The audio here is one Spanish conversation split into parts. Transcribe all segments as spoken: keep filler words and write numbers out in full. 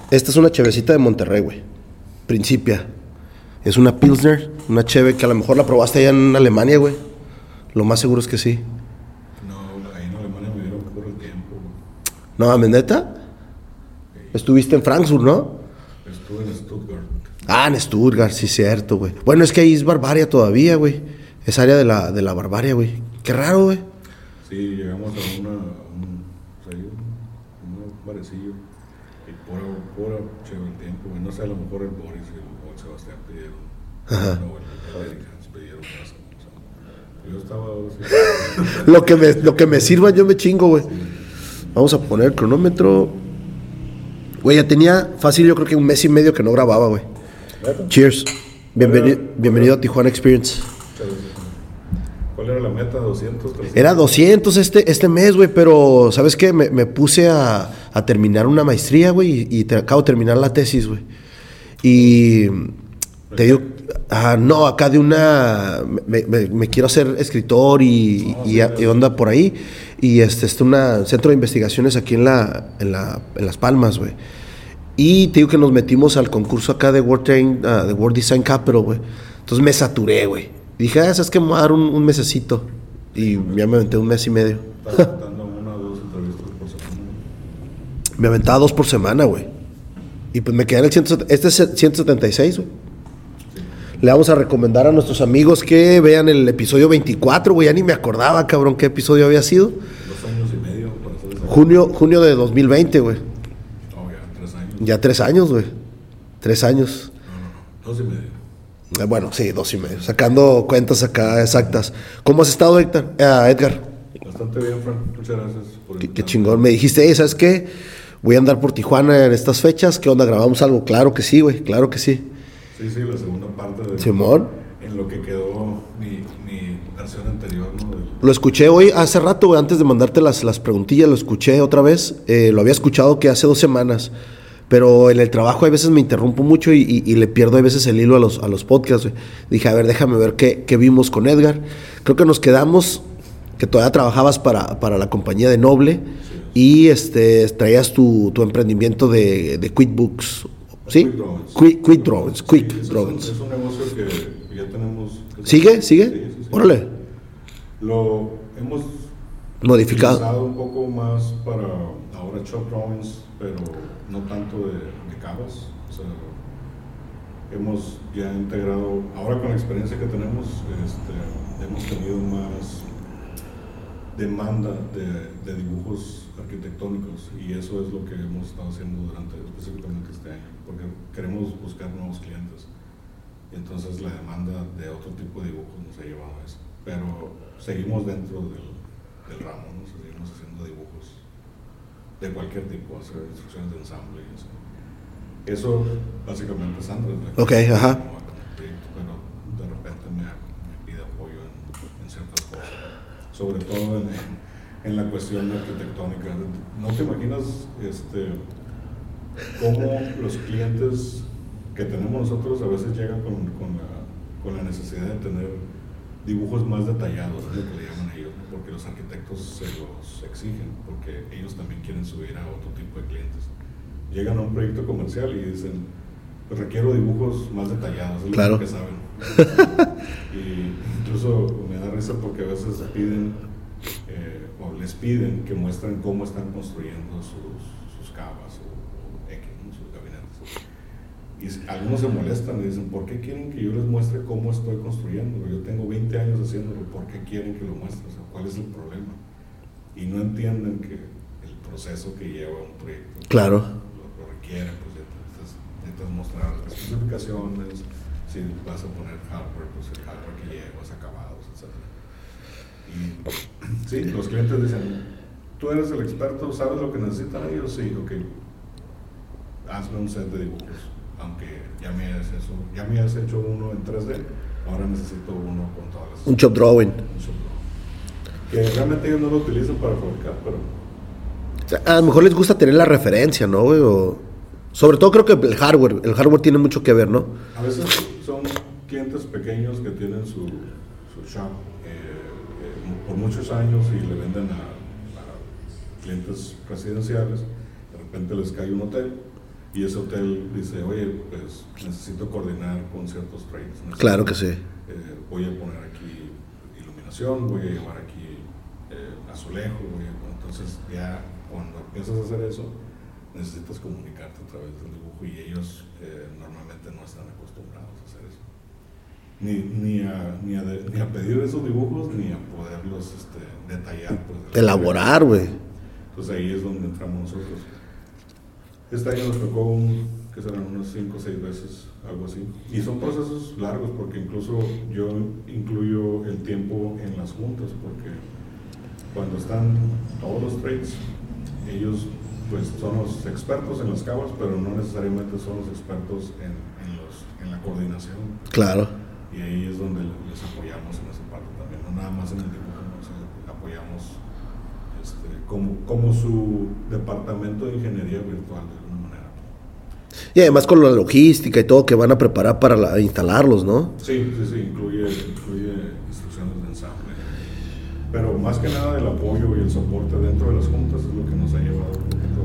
Esta es una chevecita de Monterrey, güey. Principia. Es una Pilsner, una cheve que a lo mejor la probaste allá en Alemania, güey. Lo más seguro es que sí. No, ahí en Alemania me dieron por el tiempo, güey. No, ¿neta? Sí. Estuviste en Frankfurt, ¿no? Estuve en Stuttgart. Ah, en Stuttgart, sí, cierto, güey. Bueno, es que ahí es Barbaria todavía, güey. Es área de la, de la Barbaria, güey. Qué raro, güey. Sí, llegamos a una, un, o sea, un, un barecillo y pura, pura chévere el tiempo, güey. No sé, a lo mejor el Boris y el, o el Sebastián pidieron. Ajá. No, el, el Eric Hans pidieron más. O sea, yo estaba... Sí, lo, que me, lo que me sirva yo me chingo, güey. Sí. Vamos a poner el cronómetro. Güey, ya tenía fácil, yo creo que un mes y medio que no grababa, güey. Cheers. Bienvenido, bienvenido a Tijuana Experience. ¿Cuál era la meta? ¿doscientos? trescientos? Era doscientos este, este mes, güey, pero ¿sabes qué? Me, me puse a, a terminar una maestría, güey, y, y te, acabo de terminar la tesis, güey. Y te digo, ah, no, acá de una, me, me, me quiero hacer escritor y, no, y, sí, y, y onda por ahí. Y este es un centro de investigaciones aquí en, la, en, la, en Las Palmas, güey. Y te digo que nos metimos al concurso acá de World, Train, uh, de World Design Capital, güey. Entonces me saturé, güey. Y dije, ah, ¿sabes qué? Me voy a dar un, un mesecito. Y ya me aventé un mes y medio. ¿Estás aventando una o dos entrevistas por semana? Me aventaba dos por semana, güey. Y pues me quedé en el ciento, este es ciento setenta y seis, güey. Sí. Le vamos a recomendar a nuestros amigos que vean el episodio veinticuatro, güey. Ya ni me acordaba, cabrón, qué episodio había sido. Dos años y medio. Para hacer ese junio, junio de dos mil veinte, güey. Oh, ya, tres años. Ya tres años, güey. Tres años. No, no, no. Dos y medio. Bueno, sí, dos y medio. Sacando cuentas acá exactas. ¿Cómo has estado, Héctor? Eh, Edgar? Bastante bien, Frank. Muchas gracias por Qué, qué chingón. Me dijiste, hey, ¿sabes qué? Voy a andar por Tijuana en estas fechas. ¿Qué onda? ¿Grabamos algo? Claro que sí, güey. Claro que sí. Sí, sí, la segunda parte de... Simón. En lo que quedó mi, mi versión anterior, ¿no? De... Lo escuché hoy, hace rato, güey, antes de mandarte las, las preguntillas, lo escuché otra vez. Eh, lo había escuchado que hace dos semanas. Pero en el trabajo a veces me interrumpo mucho y, y, y le pierdo a veces el hilo a los, a los podcasts, güey. Dije, a ver, déjame ver qué, qué vimos con Edgar. Creo que nos quedamos, que todavía trabajabas para, para la compañía de Noble, sí, y este, traías tu, tu emprendimiento de, de QuickBooks, ¿sí? Quick Drawings. Quick, Quick Drawings, Quick sí, es Drawings. Un, es un negocio que ya tenemos... Que ¿Sigue? ¿Sigue? Sí, sí, sí. Órale. Lo hemos... Modificado. Utilizado un poco más para ahora Shop Drawings, pero no tanto de, de cavas. O sea, hemos ya integrado, ahora con la experiencia que tenemos, este, hemos tenido más demanda de, de dibujos arquitectónicos, y eso es lo que hemos estado haciendo durante específicamente este año, porque queremos buscar nuevos clientes, y entonces la demanda de otro tipo de dibujos nos ha llevado a eso, pero seguimos dentro del, del ramo, ¿no? Seguimos haciendo dibujos de cualquier tipo, hacer instrucciones de ensamble y eso. Eso básicamente es Andrés. Ok, ajá. Pero de repente me, me pide apoyo en, en ciertas cosas, sobre todo en, en la cuestión arquitectónica. No te imaginas este, cómo los clientes que tenemos nosotros a veces llegan con, con, la, con la necesidad de tener dibujos más detallados, es lo que le llaman ellos, ¿no? Porque los arquitectos se los exigen, porque ellos también quieren subir a otro tipo de clientes. Llegan a un proyecto comercial y dicen, pues requiero dibujos más detallados, es claro. lo que saben. Y incluso me da risa porque a veces piden, eh, o les piden que muestren cómo están construyendo sus, sus cavas o, o X, ¿no? Sus gabinetes. Y algunos se molestan y dicen, ¿por qué quieren que yo les muestre cómo estoy construyendo? Yo tengo veinte años haciéndolo, ¿por qué quieren que lo muestre? O sea, ¿cuál es el problema? Y no entienden que el proceso que lleva un proyecto, claro, lo, lo requiere, pues necesitas, necesitas mostrar las especificaciones, si vas a poner hardware, pues el hardware que llevas, acabados, etcétera. Y sí, los clientes dicen, tú eres el experto, ¿sabes lo que necesitan ellos? Sí, ok, hazme un set de dibujos. Aunque ya me has hecho, ya me has hecho uno en tres D, ahora necesito uno con todas las... Un shop drawing. Un shop drawing. Que realmente ellos no lo utilizan para fabricar, pero... O sea, a lo mejor les gusta tener la referencia, ¿no, güey? O... Sobre todo creo que el hardware, el hardware tiene mucho que ver, ¿no? A veces son clientes pequeños que tienen su, su shop eh, eh, por muchos años y le venden a, a clientes residenciales, de repente les cae un hotel Y ese hotel dice, oye, pues necesito coordinar con ciertos trades. Necesito, claro que sí. Eh, voy a poner aquí iluminación, voy a llevar aquí eh, azulejo, voy a, entonces ya cuando empiezas a hacer eso, necesitas comunicarte a través del dibujo y ellos eh, normalmente no están acostumbrados a hacer eso. Ni, ni, a, ni, a de, ni a pedir esos dibujos, ni a poderlos este, detallar. Pues, elaborar, güey. Entonces ahí es donde entramos nosotros. Este año nos tocó un, que serán unas cinco o seis veces, algo así. Y son procesos largos porque incluso yo incluyo el tiempo en las juntas porque cuando están todos los trades, ellos pues son los expertos en las cavas, pero no necesariamente son los expertos en, en, los, en la coordinación. Claro. Y ahí es donde les apoyamos en esa parte también, no nada más en el dibujo, no, o sea, apoyamos este, como, como su departamento de ingeniería virtual de alguna manera. Y además con la logística y todo que van a preparar para la, instalarlos, ¿no? Sí, sí, sí, incluye, incluye instrucciones de ensamble. Pero más que nada el apoyo y el soporte dentro de las juntas es lo que nos ha llevado un poquito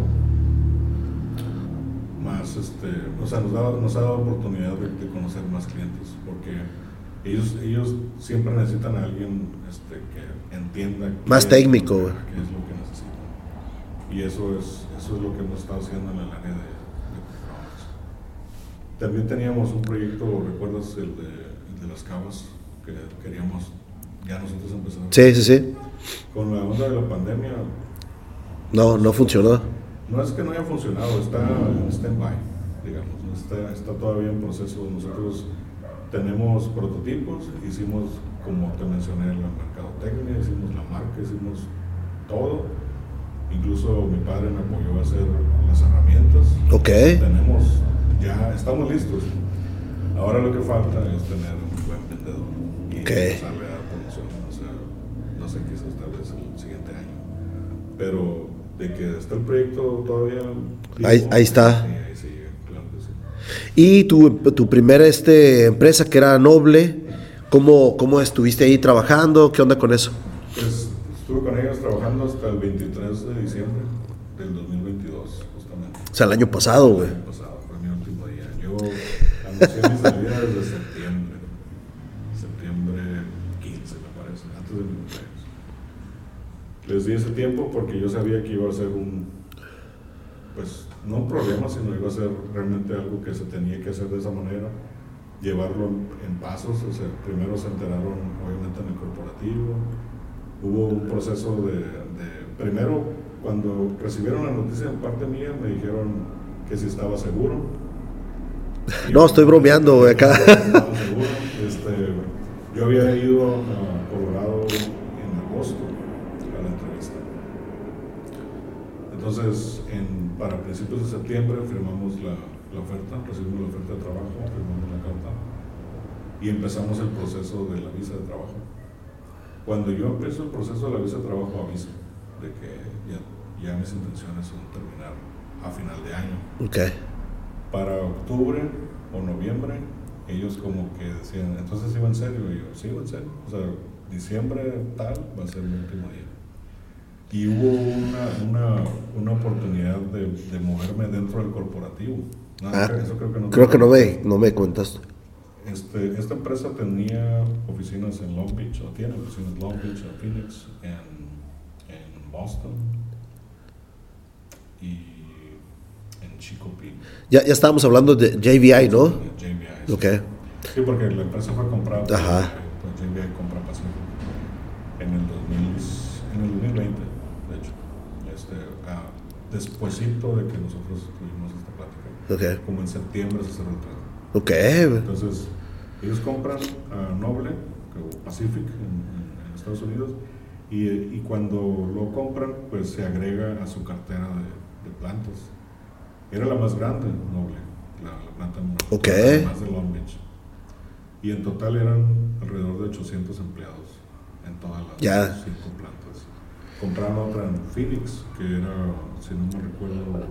más, este, o sea, nos, da, nos ha dado oportunidad de, de conocer más clientes, porque ellos, ellos siempre necesitan a alguien este, que entienda más técnico, güey, qué es lo que necesitan. Y eso es, eso es lo que hemos estado haciendo en el área de, de programas. También teníamos un proyecto, ¿recuerdas el de, el de las cavas? Que queríamos ya nosotros empezar. Sí, sí, sí. Con la onda de la pandemia. No, no funcionó. No es que no haya funcionado, está en stand-by, digamos, está, está todavía en proceso. Nosotros tenemos prototipos, hicimos, como te mencioné, la mercadotecnia, hicimos la marca, hicimos todo. Incluso mi padre me apoyó a hacer las herramientas. Ok. Tenemos, ya estamos listos. Ahora lo que falta es tener un buen vendedor y okay. empezarle a dar promoción. O sea, no sé, quizás tal vez el siguiente año. Pero de que está el proyecto todavía. Ahí, vivo, ahí está. Sí, ahí sigue, claro que sí. Y tu, tu primera este, empresa que era Noble, ¿cómo, ¿cómo estuviste ahí trabajando? ¿Qué onda con eso? Pues estuve con ellos trabajando hasta el veintitrés de diciembre del dos mil veintidós, justamente. O sea, el año pasado, güey. El año pasado, fue mi último día. Yo anuncié mi salida desde septiembre. Septiembre quince, me parece, antes de mi cumpleaños. Les di ese tiempo porque yo sabía que iba a ser un, pues, no un problema, sino iba a ser realmente algo que se tenía que hacer de esa manera, llevarlo en pasos. O sea, primero se enteraron, obviamente, en el corporativo. Hubo un proceso de, de, primero, cuando recibieron la noticia de parte mía, me dijeron que si estaba seguro. Y no, estoy bromeando, güey, acá. Estaba seguro. Este, yo había ido a Colorado en agosto a la entrevista. Entonces, en, para principios de septiembre firmamos la, la oferta, recibimos la oferta de trabajo, firmamos la carta y empezamos el proceso de la visa de trabajo. Cuando yo empiezo el proceso de la visa de trabajo, aviso de que ya, ya mis intenciones son terminar a final de año. Okay. Para octubre o noviembre, ellos como que decían, entonces iba en serio, y yo, sí, iba en serio. O sea, diciembre tal va a ser mi último día. Y hubo una, una, una oportunidad de, de moverme dentro del corporativo. No, ah, eso creo que no, creo que no me, no me cuentas. Este, esta empresa tenía oficinas en Long Beach, o tiene oficinas en Long Beach, en Phoenix, en, en Boston y en Chicopee. Ya, ya estábamos hablando de J V I, ¿no? J V I. Sí. Okay. Sí, porque la empresa fue comprada por, Ajá. por J V I compra Pacific en el, dos mil, en el dos mil veinte, de hecho. Este, ah, despuésito de que nosotros tuvimos esta plática. Okay. Como en septiembre se cerró el trato. Ok. Entonces, ellos compran a Noble, o Pacific, en, en Estados Unidos, y, y cuando lo compran, pues se agrega a su cartera de, de plantas. Era la más grande, Noble, la, la planta okay. más de Long Beach. Y en total eran alrededor de ochocientos empleados en todas las yeah. cinco plantas. Compraron otra en Phoenix, que era, si no me recuerdo,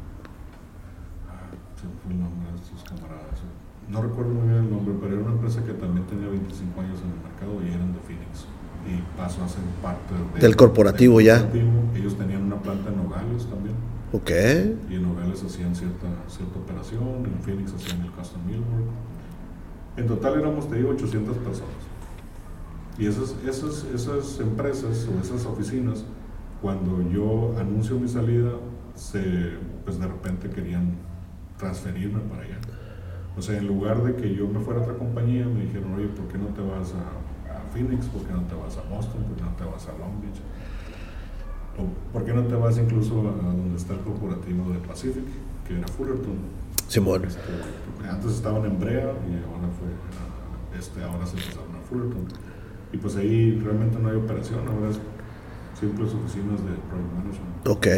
se me fue el nombre de estos camaradas. No recuerdo muy bien el nombre, pero era una empresa que también tenía veinticinco años en el mercado y eran de Phoenix. Y pasó a ser parte de, del corporativo del ya. Corporativo. Ellos tenían una planta en Nogales también. Ok. Y en Nogales hacían cierta, cierta operación, en Phoenix hacían el custom millwork. En total éramos, te digo, ochocientas personas. Y esas, esas, esas empresas o esas oficinas, cuando yo anuncio mi salida, se, pues de repente querían transferirme para allá. O sea, en lugar de que yo me fuera a otra compañía, me dijeron, oye, ¿por qué no te vas a, a Phoenix? ¿Por qué no te vas a Boston? ¿Por qué no te vas a Long Beach? ¿O por qué no te vas incluso a, a donde está el corporativo de Pacific, que era Fullerton? Simón. Este, antes estaban en Brea y ahora, fue, este, ahora se pasaron a Fullerton. Y pues ahí realmente no hay operación, ahora es simples oficinas de Project Management. Ok.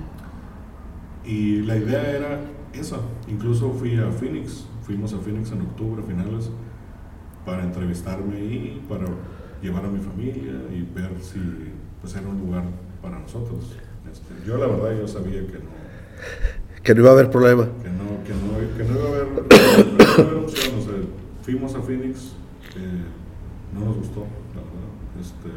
Y la idea era esa. Incluso fui a Phoenix, fuimos a Phoenix en octubre, finales, para entrevistarme ahí, para llevar a mi familia y ver si pues, era un lugar para nosotros. Este, yo la verdad yo sabía que no. Que no iba a haber problema. Que no, que no, que no iba a haber, no iba a haber opción. O sea, fuimos a Phoenix, eh, no nos gustó, la verdad. Este,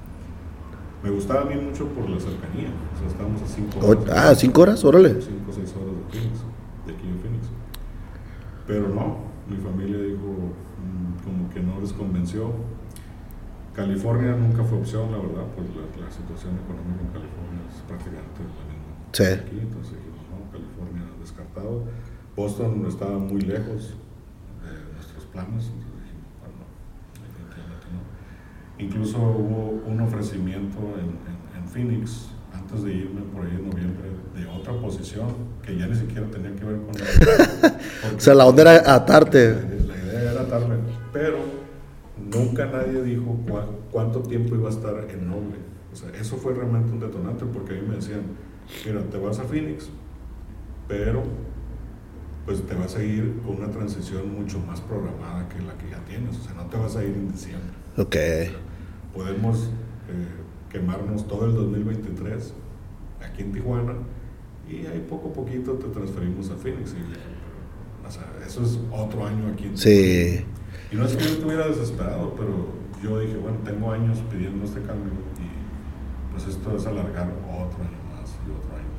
me gustaba a mí mucho por la cercanía. O sea, estábamos a cinco horas. Oh, ah, ¿cinco horas? Órale. Cinco o seis horas de Phoenix, de aquí en Phoenix. Pero no, mi familia dijo, mmm, como que no les convenció. California nunca fue opción, la verdad, pues la, la situación económica en California es prácticamente la misma. Sí. Aquí, entonces dijimos, no, California descartado. Boston estaba muy lejos de nuestros planes, entonces dijimos, bueno, no, definitivamente no. Incluso hubo un ofrecimiento en, en, en Phoenix, antes de irme por ahí en noviembre, de otra posición que ya ni siquiera tenía que ver con la... O sea, la onda era atarte. La, la idea era atarme, pero nunca nadie dijo cu cuánto tiempo iba a estar en Noble. O sea, eso fue realmente un detonante, porque a mí me decían, mira, te vas a Phoenix, pero pues te vas a ir con una transición mucho más programada que la que ya tienes. O sea, no te vas a ir en diciembre. Ok. O sea, podemos eh, quemarnos todo el dos mil veintitrés aquí en Tijuana y ahí poco a poquito te transferimos a Phoenix. Y, o sea, eso es otro año aquí en Tijuana. Sí. Y no es que yo estuviera desesperado, pero yo dije, bueno, tengo años pidiendo este cambio y pues esto es alargar otro año más y otro año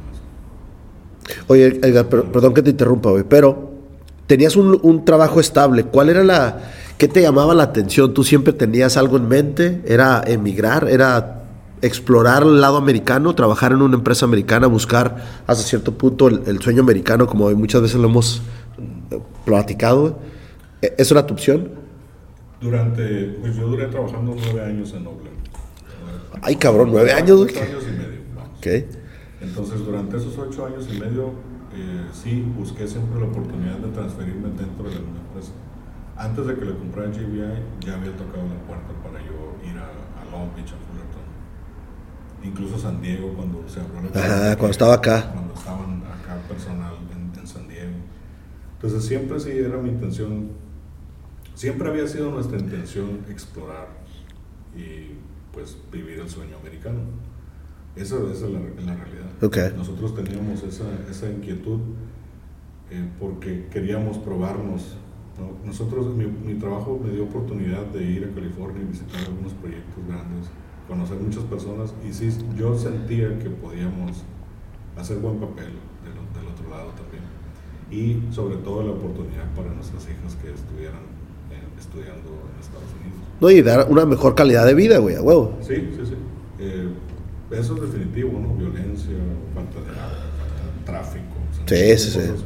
más. Oye, Edgar, per perdón que te interrumpa, güey, pero tenías un, un trabajo estable. ¿Cuál era la... ¿Qué te llamaba la atención? ¿Tú siempre tenías algo en mente? ¿Era emigrar? ¿Era explorar el lado americano? ¿Trabajar en una empresa americana? ¿Buscar hasta cierto punto el, el sueño americano, como muchas veces lo hemos platicado? ¿Eso era tu opción? Durante, pues yo duré trabajando nueve años en Noble. Ay, cabrón, nueve años. Ocho años y medio, vamos. Okay. Entonces, durante esos ocho años y medio, eh, sí, busqué siempre la oportunidad de transferirme dentro de la empresa. Antes de que le comprara J B I, ya había tocado la puerta para yo ir a, a Long Beach, a Fullerton. Incluso San Diego, cuando se abrió la puerta. Ajá, cuando estaba acá. Cuando estaban acá personal en, en San Diego. Entonces, siempre sí era mi intención. Siempre había sido nuestra intención explorar y pues vivir el sueño americano. Esa, esa es la, la realidad. Okay. Nosotros teníamos esa, esa inquietud eh, porque queríamos probarnos, ¿no? Nosotros, mi, mi trabajo me dio oportunidad de ir a California y visitar algunos proyectos grandes, conocer muchas personas y sí, yo sentía que podíamos hacer buen papel del, del otro lado también. Y sobre todo la oportunidad para nuestras hijas que estuvieran estudiando en Estados Unidos. No, y dar una mejor calidad de vida, güey, a huevo. Sí, sí, sí. Eh, eso es definitivo, ¿no? Violencia, falta de agua, falta de tráfico. O Sí, sea, sí, sí.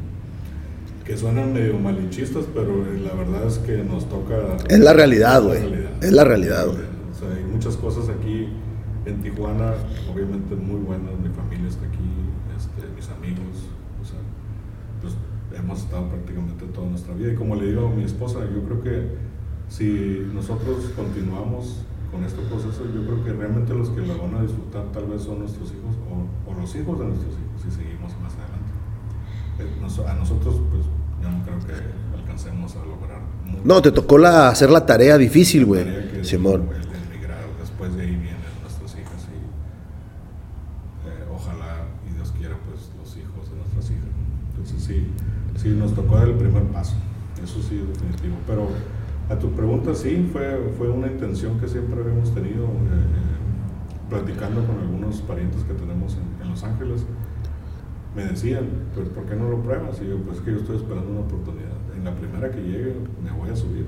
Que suenan medio malinchistas, pero la verdad es que nos toca... Es la realidad, güey. Es la realidad, güey. O sea, hay muchas cosas aquí en Tijuana, obviamente muy buenas. Mi familia está aquí, este, mis amigos, o sea, pues hemos estado prácticamente toda nuestra vida. Y como le digo a mi esposa, yo creo que si nosotros continuamos con este proceso, yo creo que realmente los que la van a disfrutar tal vez son nuestros hijos o, o los hijos de nuestros hijos si seguimos más adelante. Eh, a nosotros, pues, yo no creo que alcancemos a lograr mucho. No, te tocó la, hacer la tarea difícil, güey, Simón. El de emigrar, después de ahí vienen nuestras hijas y eh, ojalá y Dios quiera, pues, los hijos de nuestras hijas. Entonces sí, sí nos tocó dar el primer paso, eso sí, definitivo. Pero a tu pregunta, sí, fue, fue una intención que siempre habíamos tenido, eh, eh, platicando con algunos parientes que tenemos en, en Los Ángeles. me decían, pues ¿por qué no lo pruebas? Y yo, pues es que yo estoy esperando una oportunidad. En la primera que llegue me voy a subir.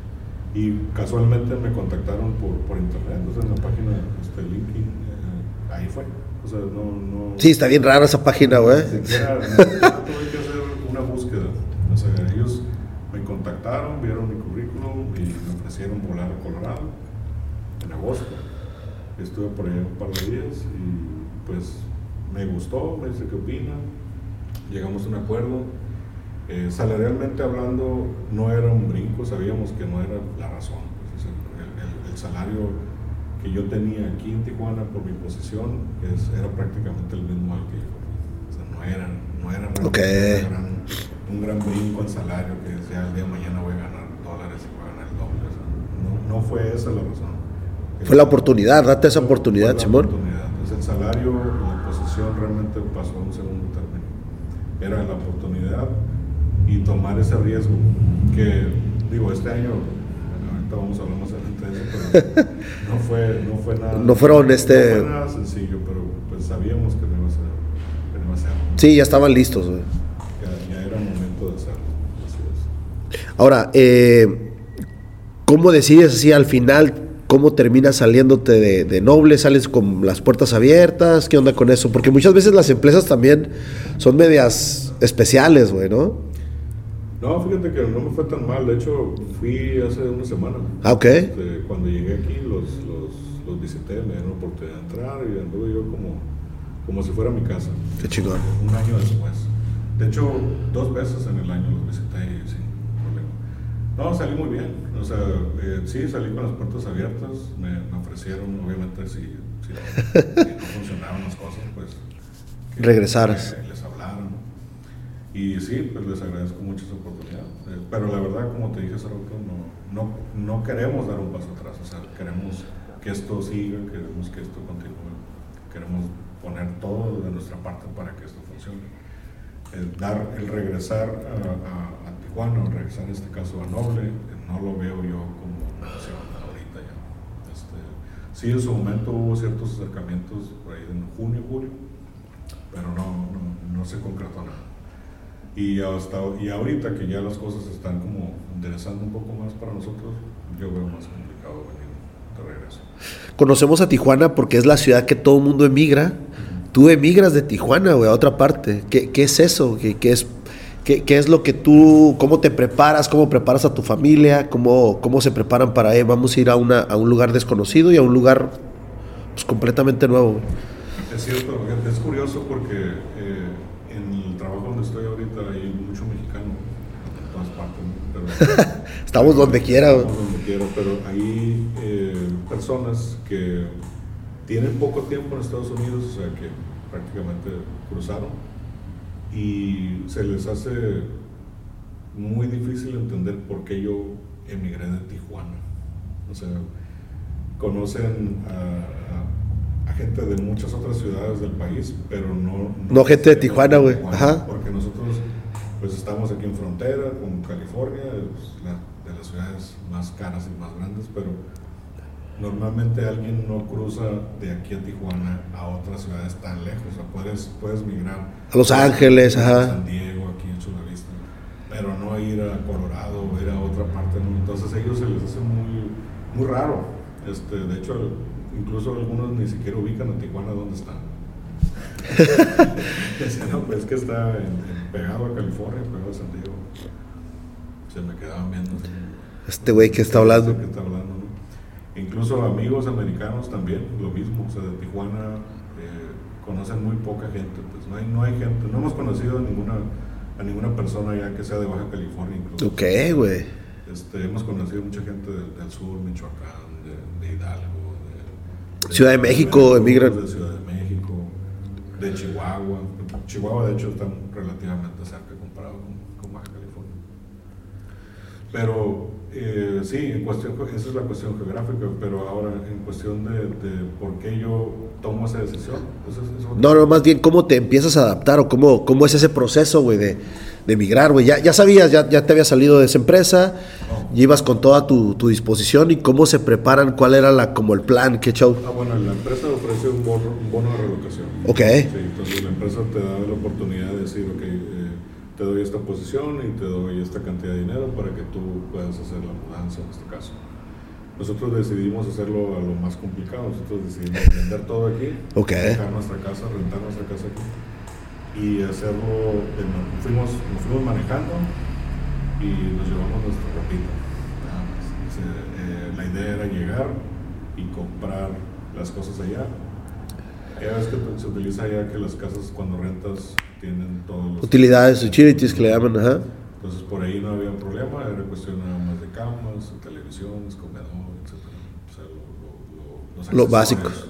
Y casualmente me contactaron por, por internet, o sea, en la página este, LinkedIn, eh, ahí fue. O sea, no, no... Sí, está bien rara esa página, güey. Ni siquiera, no, tuve que hacer una búsqueda. O sea, ellos me contactaron, vieron mi currículum y me ofrecieron volar a Colorado en agosto. Estuve por allá un par de días y pues me gustó, me dice qué opina, llegamos a un acuerdo. Eh, salarialmente hablando no era un brinco, sabíamos que no era la razón. Pues, el, el, el salario que yo tenía aquí en Tijuana por mi posición es, era prácticamente el mismo al que yo. O sea, no era, no era okay. un, gran, un gran brinco en salario que decía el día de mañana voy a ganar dólares y voy a ganar el doble. O sea, no, no fue esa la razón. Fue la oportunidad, date esa oportunidad, Simón. Entonces el salario, la posición realmente pasó a un segundo término. Era la oportunidad y tomar ese riesgo que, digo, este año, bueno, ahorita vamos a hablar más adelante de eso, pero no fue, no fue nada, no fueron este... no fue nada sencillo, pero pues sabíamos que no iba a ser, que no iba a ser. Sí, ya estaban listos, güey. Ya, ya era momento de hacerlo, así es. Ahora, eh, ¿cómo decides así al final? ¿Cómo terminas saliéndote de, de Noble? ¿Sales con las puertas abiertas? ¿Qué onda con eso? Porque muchas veces las empresas también son medias especiales, güey, ¿no? No, fíjate que no me fue tan mal. De hecho, fui hace una semana. Ah, ok. Este, cuando llegué aquí, los, los, los visité, me dieron la oportunidad de entrar y anduve yo como, como si fuera mi casa. Qué chingón. Un año después. De hecho, dos veces en el año los visité y sin problema. No, salí muy bien. O sea, eh, sí, salí con las puertas abiertas. Me, me ofrecieron, obviamente, si, si, no, si no funcionaban las cosas, pues... Que regresaras. Que les hablaran. Y sí, pues les agradezco mucho esa oportunidad. Eh, pero la verdad, como te dije hace rato, no, no, no queremos dar un paso atrás. O sea, queremos que esto siga, queremos que esto continúe. Queremos poner todo de nuestra parte para que esto funcione. El, dar, el regresar a, a, a Tijuana, o regresar en este caso a Noble, no lo veo yo como una opción ahorita ya. Este, sí, en su momento hubo ciertos acercamientos por ahí en junio, julio, pero no, no, no se concretó nada. Y, hasta, y ahorita que ya las cosas están como interesando un poco más para nosotros, yo veo más complicado venir de regreso. Conocemos a Tijuana porque es la ciudad que todo el mundo emigra. Tú emigras de Tijuana, güey, a otra parte. ¿Qué, qué es eso? ¿Qué, qué es, qué, ¿Qué es lo que tú, cómo te preparas, cómo preparas a tu familia, cómo, cómo se preparan para, eh, vamos a ir a, una, a un lugar desconocido y a un lugar pues, completamente nuevo, güey? Es cierto, es curioso porque eh, en el trabajo donde estoy ahorita hay mucho mexicano en todas partes, ¿no? Pero, estamos donde quiera, güey. Estamos donde quiera, pero hay eh, personas que tienen poco tiempo en Estados Unidos, o sea que prácticamente cruzaron y se les hace muy difícil entender por qué yo emigré de Tijuana. O sea, conocen a, a, a gente de muchas otras ciudades del país, pero no... No, no gente de Tijuana, güey. Ajá. Porque nosotros pues estamos aquí en frontera con California, pues, la, de las ciudades más caras y más grandes, pero normalmente alguien no cruza de aquí a Tijuana a otras ciudades tan lejos. O sea, puedes, puedes migrar a Los Ángeles, a ajá. San Diego, aquí en Chula Vista, pero no ir a Colorado o ir a otra parte, ¿no? Entonces a ellos se les hace muy, muy raro. Este, de hecho, incluso algunos ni siquiera ubican a Tijuana dónde están. Decían, no, pues es que está en, en, pegado a California, pegado a San Diego. Se me quedaban viendo. Este güey que está hablando. Este que está hablando, ¿no? Incluso amigos americanos también, lo mismo, o sea, de Tijuana eh, conocen muy poca gente, pues no hay, no hay gente, no hemos conocido a ninguna, a ninguna persona ya que sea de Baja California incluso. Ok, güey. Este, hemos conocido mucha gente del, del sur, Michoacán, de, de Hidalgo, de, de Ciudad de México, emigran. De Ciudad de México, de Chihuahua. Chihuahua de hecho está relativamente cerca comparado con, con Baja California. Pero Eh, sí, en cuestión, esa es la cuestión geográfica, pero ahora en cuestión de, de por qué yo tomo esa decisión. Pues es, es no, no, más bien cómo te empiezas a adaptar o cómo, cómo es ese proceso, güey, de, de emigrar, güey? Ya, ya sabías, ya, ya te habías salido de esa empresa, No. y ibas con toda tu, tu disposición, y cómo se preparan, cuál era la como el plan, qué show. Ah, bueno, la empresa ofrece un bono, un bono de relocación. Ok. Sí, entonces la empresa te da la oportunidad de decir, ok, eh, te doy esta posición y te doy esta cantidad de dinero para que tú puedas hacer la mudanza en este caso. Nosotros decidimos hacerlo a lo más complicado. Nosotros decidimos vender todo aquí, Okay. dejar nuestra casa, rentar nuestra casa aquí y hacerlo. En, fuimos, nos fuimos manejando y nos llevamos nuestra ropita. Nada más. O sea, eh, la idea era llegar y comprar las cosas allá. Ya ves que se utiliza allá que las casas cuando rentas tienen todos los Utilidades, utilities que le llaman, ajá. Entonces por ahí no había problema, era cuestión nada más de camas, televisiones, comedor, etcétera. O sea, lo, lo, lo, los Lo accesorios. básico.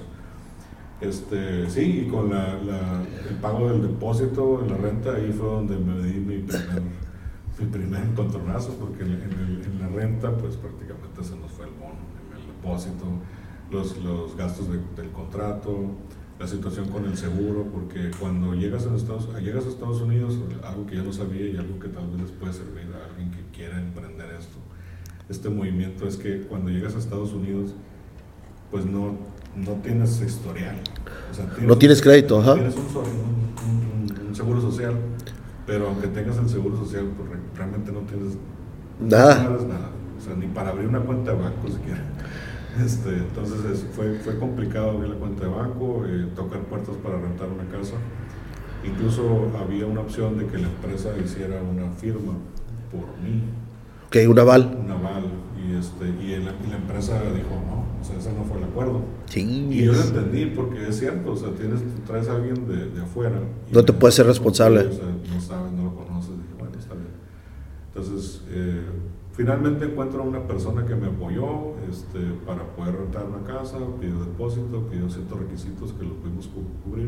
Este, sí, y con la, la, el pago del depósito en la renta, ahí fue donde me di mi primer, mi primer encontronazo, porque en, el, en la renta pues prácticamente se nos fue el bono, en el depósito, los, los gastos de, del contrato, la situación con el seguro, porque cuando llegas a, Estados, llegas a Estados Unidos, algo que yo no sabía y algo que tal vez les puede servir a alguien que quiera emprender esto, este movimiento es que cuando llegas a Estados Unidos, pues no, no tienes historial. O sea, tienes No tienes un, crédito, ajá. Tienes un, un, un, un seguro social, pero aunque tengas el seguro social, pues realmente no tienes Nada. No nada. O sea, ni para abrir una cuenta de banco siquiera. Este, entonces es, fue, fue complicado abrir la cuenta de banco, eh, tocar puertas para rentar una casa. Incluso había una opción de que la empresa hiciera una firma por mí, Ok, un aval. un aval, y, este, y, el, y la empresa dijo no, o sea, ese no fue el acuerdo. Sí. Y yo lo entendí porque es cierto, o sea, tienes, traes a alguien de, de afuera. y No te puedes ser responsable. O sea, no sabes, no lo conoces, dije, bueno, está bien. Entonces, eh, finalmente encuentro a una persona que me apoyó este, para poder rentar una casa, pidió depósito, pidió ciertos requisitos que los pudimos cu cubrir.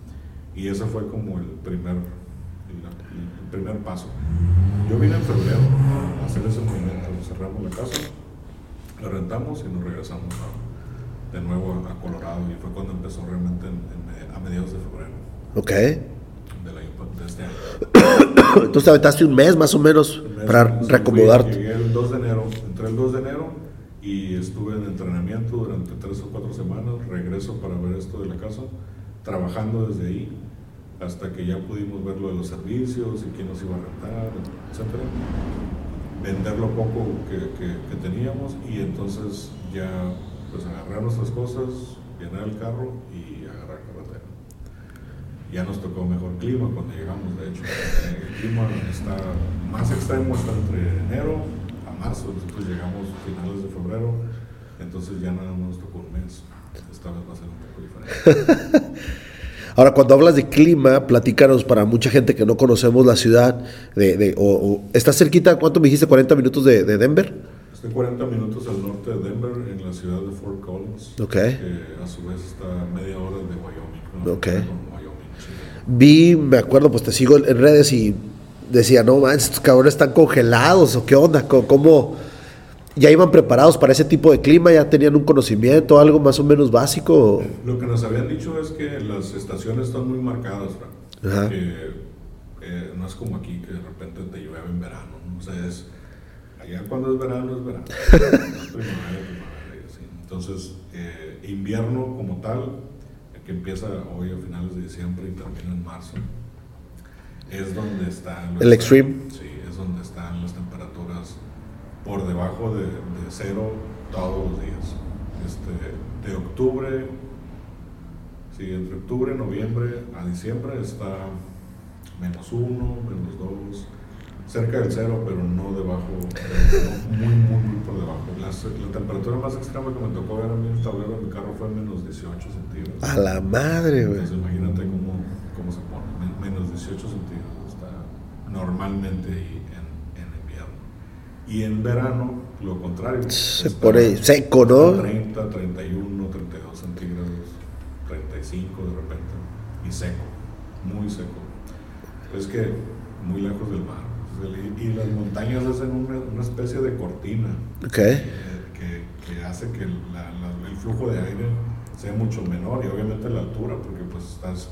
Y ese fue como el primer, el, el primer paso. Yo vine en febrero a hacer ese movimiento, cerramos la casa, la rentamos y nos regresamos a, de nuevo a Colorado, y fue cuando empezó realmente en, en, a mediados de febrero. Ok. De, la, de este año. Entonces te aventaste un mes más o menos Un mes, para sí, reacomodarte. Llegué el dos de enero, entré el dos de enero y estuve en entrenamiento durante tres o cuatro semanas, regreso para ver esto de la casa, trabajando desde ahí, hasta que ya pudimos ver lo de los servicios y quién nos iba a rentar, etcétera. Vender lo poco que, que, que teníamos, y entonces ya pues agarrar nuestras cosas, llenar el carro y agarrar carretera. Ya nos tocó mejor clima cuando llegamos, de hecho. El clima está más extremo, está entre enero a marzo, nosotros llegamos a finales de febrero, entonces ya nada más nos tocó un mes. Esta vez va a ser un poco diferente. Ahora, cuando hablas de clima, platícanos para mucha gente que no conocemos la ciudad, de, de, o, o, ¿estás cerquita? ¿Cuánto me dijiste? ¿cuarenta minutos de, de Denver? Estoy cuarenta minutos al norte de Denver, en la ciudad de Fort Collins, okay. que a su vez está a media hora de Wyoming. ¿No? Okay. Wyoming, sí. Vi, me acuerdo, pues te sigo en redes y decía, no manches, estos cabrones están congelados, o qué onda, ¿cómo? ¿Ya iban preparados para ese tipo de clima? ¿Ya tenían un conocimiento, algo más o menos básico? Lo que nos habían dicho es que las estaciones están muy marcadas, Frank. Ajá. Que eh, no es como aquí, que de repente te llueve en verano, ¿no? O sea, es, allá cuando es verano, es verano. primavera, primavera, y así. Entonces, eh, invierno como tal, que empieza hoy a finales de diciembre y termina en marzo, es donde están... El extreme. Sí, es donde están las temperaturas por debajo de, de cero todos los días. Este, de octubre, sí, entre octubre, noviembre a diciembre está menos uno, menos dos, cerca del cero, pero no debajo, no, muy, muy, muy por debajo. Las, la temperatura más extrema que me tocó ver a mí en el tablero de mi carro fue menos dieciocho centígrados. A la madre, güey. Entonces imagínate cómo, cómo se pone, menos dieciocho centígrados está normalmente ahí en, en invierno. Y en verano, lo contrario. Se pone seco, ¿no? treinta, treinta y uno, treinta y dos centígrados, treinta y cinco de repente, y seco, muy seco. Es que muy lejos del mar. Y las montañas hacen una, una especie de cortina, okay. que, que, que hace que la, la, el flujo de aire sea mucho menor, y obviamente la altura, porque pues estás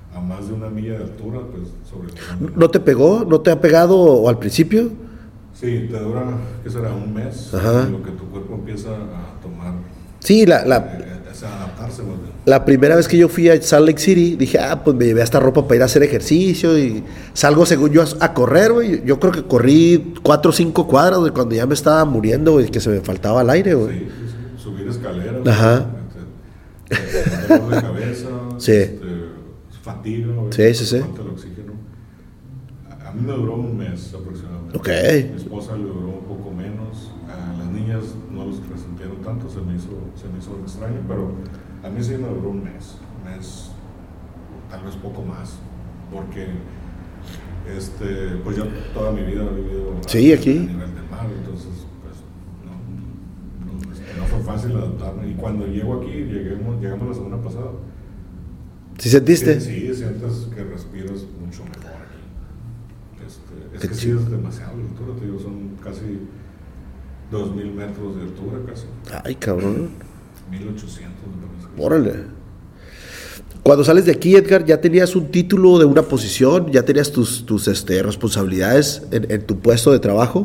a más de una milla de altura, pues sobre todo. ¿No te pegó? ¿No te ha pegado al principio? Sí, te dura, ¿qué será? Un mes, Ajá. en lo que tu cuerpo empieza a tomar, Sí, la, la, eh, es adaptarse, más bien. la primera vez que yo fui a Salt Lake City, dije, ah, pues me llevé esta ropa para ir a hacer ejercicio y salgo según yo a, a correr, güey. Yo creo que corrí cuatro o cinco cuadras, güey, cuando ya me estaba muriendo, güey, que se me faltaba el aire, güey. Sí, sí, sí. Subir escaleras, Ajá. este, este, dolor de cabeza, Sí. este, fatiga, güey, Sí, sí, sí. falta el oxígeno. A, a mí me duró un mes aproximadamente. Ok. Mi esposa le duró un poco menos. A las niñas no los resintieron tanto, se me hizo, se me hizo extraño, pero a mí sí me duró un mes, un mes, tal vez poco más, porque este, pues yo toda mi vida he vivido Sí, a, aquí. a nivel del mar, entonces pues no, no, este, no fue fácil adaptarme. Y cuando llego aquí, lleguemos, llegamos la semana pasada. ¿Sí sentiste? Sí, sí, sientes que respiras mucho mejor aquí. Este, es Qué que sí chido. es demasiado la altura, te digo, son casi dos mil metros de altura casi. Ay, cabrón. mil ochocientos me parece. que Órale. Cuando sales de aquí, Edgar, ¿ya tenías un título de una posición? ¿Ya tenías tus, tus este, responsabilidades en, en tu puesto de trabajo?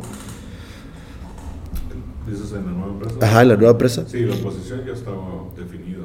es. ¿Dices en la nueva empresa? Ajá, en la nueva empresa. Sí, la posición ya estaba definida.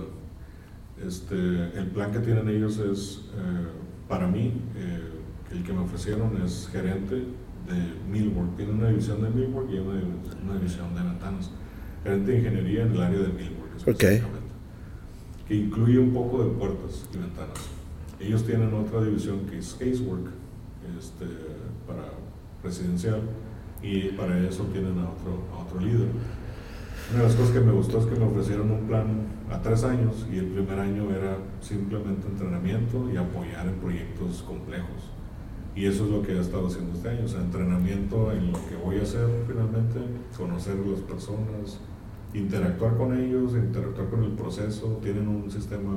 Este, el plan que tienen ellos es, eh, para mí, eh, el que me ofrecieron es gerente de millwork. Tiene una división de millwork y una, una división de ventanas. Gerente de ingeniería en el área de millwork específicamente. Que incluye un poco de puertas y ventanas. Ellos tienen otra división que es casework, este, para residencial, y para eso tienen a otro, a otro líder. Una de las cosas que me gustó es que me ofrecieron un plan a tres años y el primer año era simplemente entrenamiento y apoyar en proyectos complejos. Y eso es lo que he estado haciendo este año, o sea, entrenamiento en lo que voy a hacer finalmente, conocer a las personas, interactuar con ellos, interactuar con el proceso. Tienen un sistema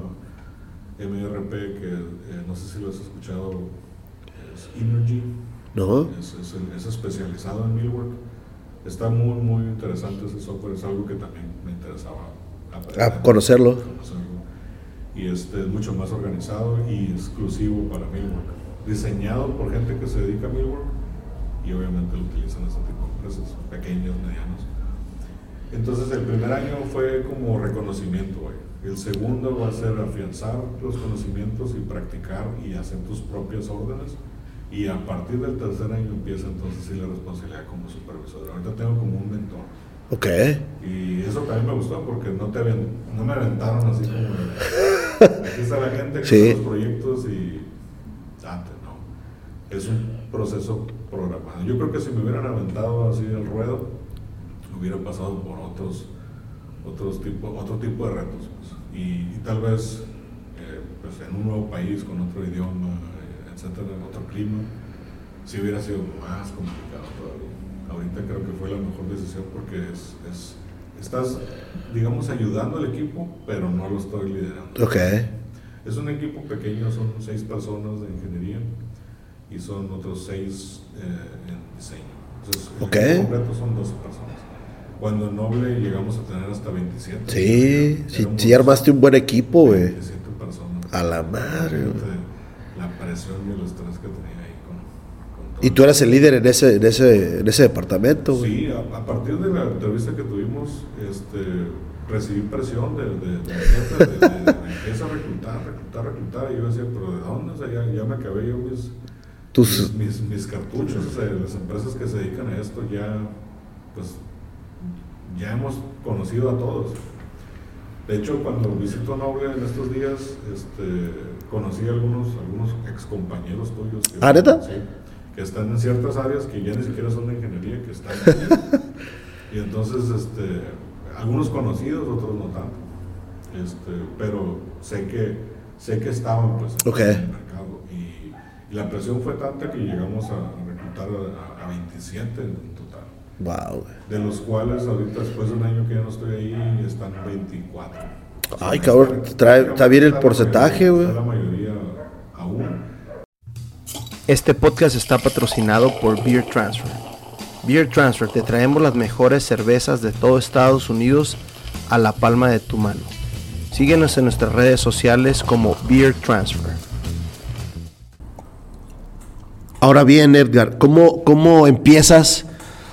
M R P que eh, no sé si lo has escuchado, es Energy, ¿No? es, es, es especializado en millwork. Está muy muy interesante ese software, es algo que también me interesaba aprender, A conocerlo. conocerlo. Y este es mucho más organizado y exclusivo para millwork, diseñado por gente que se dedica a millwork y obviamente lo utilizan este tipo de empresas, pequeños, medianos. Entonces el primer año fue como reconocimiento, güey. El segundo va a ser afianzar los conocimientos y practicar y hacer tus propias órdenes. Y a partir del tercer año empieza entonces sí la responsabilidad como supervisor. Ahorita tengo como un mentor. Ok. Y eso también me gustó porque no, te ven, no me aventaron así como de, aquí está la gente, aquí Sí. están los proyectos y date, no. Es un proceso programado. Yo creo que si me hubieran aventado así el ruedo, hubiera pasado por otros, otros tipo, otro tipo de retos. Pues. Y, y tal vez eh, pues en un nuevo país, con otro idioma, eh, etcétera, otro clima, sí hubiera sido más complicado todavía. Ahorita creo que fue la mejor decisión porque es, es, estás, digamos, ayudando al equipo, pero no lo estoy liderando. Ok. Es un equipo pequeño, son seis personas de ingeniería y son otros seis eh, en diseño. Entonces, el Ok. equipo completo son doce personas. Cuando en Noble llegamos a tener hasta veintisiete. Sí, sí, Éramos sí armaste un buen equipo, güey. veintisiete personas. A la madre, güey. La presión y el estrés que tenía ahí con, con todo. Y tú eras el líder en ese, en ese, en ese departamento, güey. Sí, a, a partir de la entrevista que tuvimos, este, recibí presión de, de, de, jefe, de, de, de, de empieza a reclutar, reclutar, reclutar. Y yo decía, ¿pero de dónde? O sea, ya, ya me acabé yo mis, Tus... mis, mis, mis cartuchos. O sea, las empresas que se dedican a esto ya, pues, ya hemos conocido a todos. De hecho, cuando visito Noble en estos días, este, conocí a algunos, algunos ex compañeros tuyos. Que, ¿Ah, neta? Sí, que están en ciertas áreas que ya ni siquiera son de ingeniería, que están ahí. Y entonces, este, algunos conocidos, otros no tanto. Este, pero sé que, sé que estaban pues, en Okay. el mercado. Y, y la presión fue tanta que llegamos a reclutar a, a veintisiete en total. Wow, güey. De los cuales ahorita después de un año que ya no estoy ahí están veinticuatro. O sea, Ay, cabrón, está- trae- está bien el la porcentaje, mayoría- güey. está la mayoría aún. Este podcast está patrocinado por Beer Transfer. Beer Transfer, te traemos las mejores cervezas de todo Estados Unidos a la palma de tu mano. Síguenos en nuestras redes sociales como Beer Transfer. Ahora bien, Edgar, ¿cómo, cómo empiezas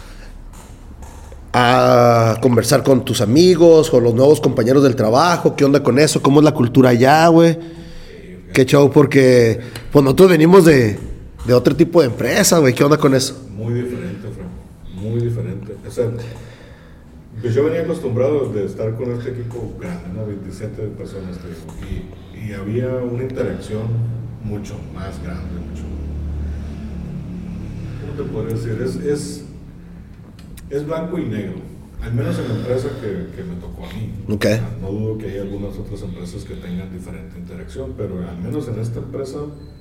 a conversar con tus amigos, con los nuevos compañeros del trabajo? ¿Qué onda con eso? ¿Cómo es la cultura allá, güey? Qué show, porque pues nosotros venimos de, de otro tipo de empresa, güey. ¿Qué onda con eso? Muy diferente, Frank. Muy diferente. O sea, pues yo venía acostumbrado de estar con este equipo grande, ¿no? veintisiete personas, te digo, y, y había una interacción mucho más grande, mucho. ¿Cómo te podría decir? Es, es, es blanco y negro, al menos en la empresa que, que me tocó a mí. Okay. O sea, no dudo que hay algunas otras empresas que tengan diferente interacción, pero al menos en esta empresa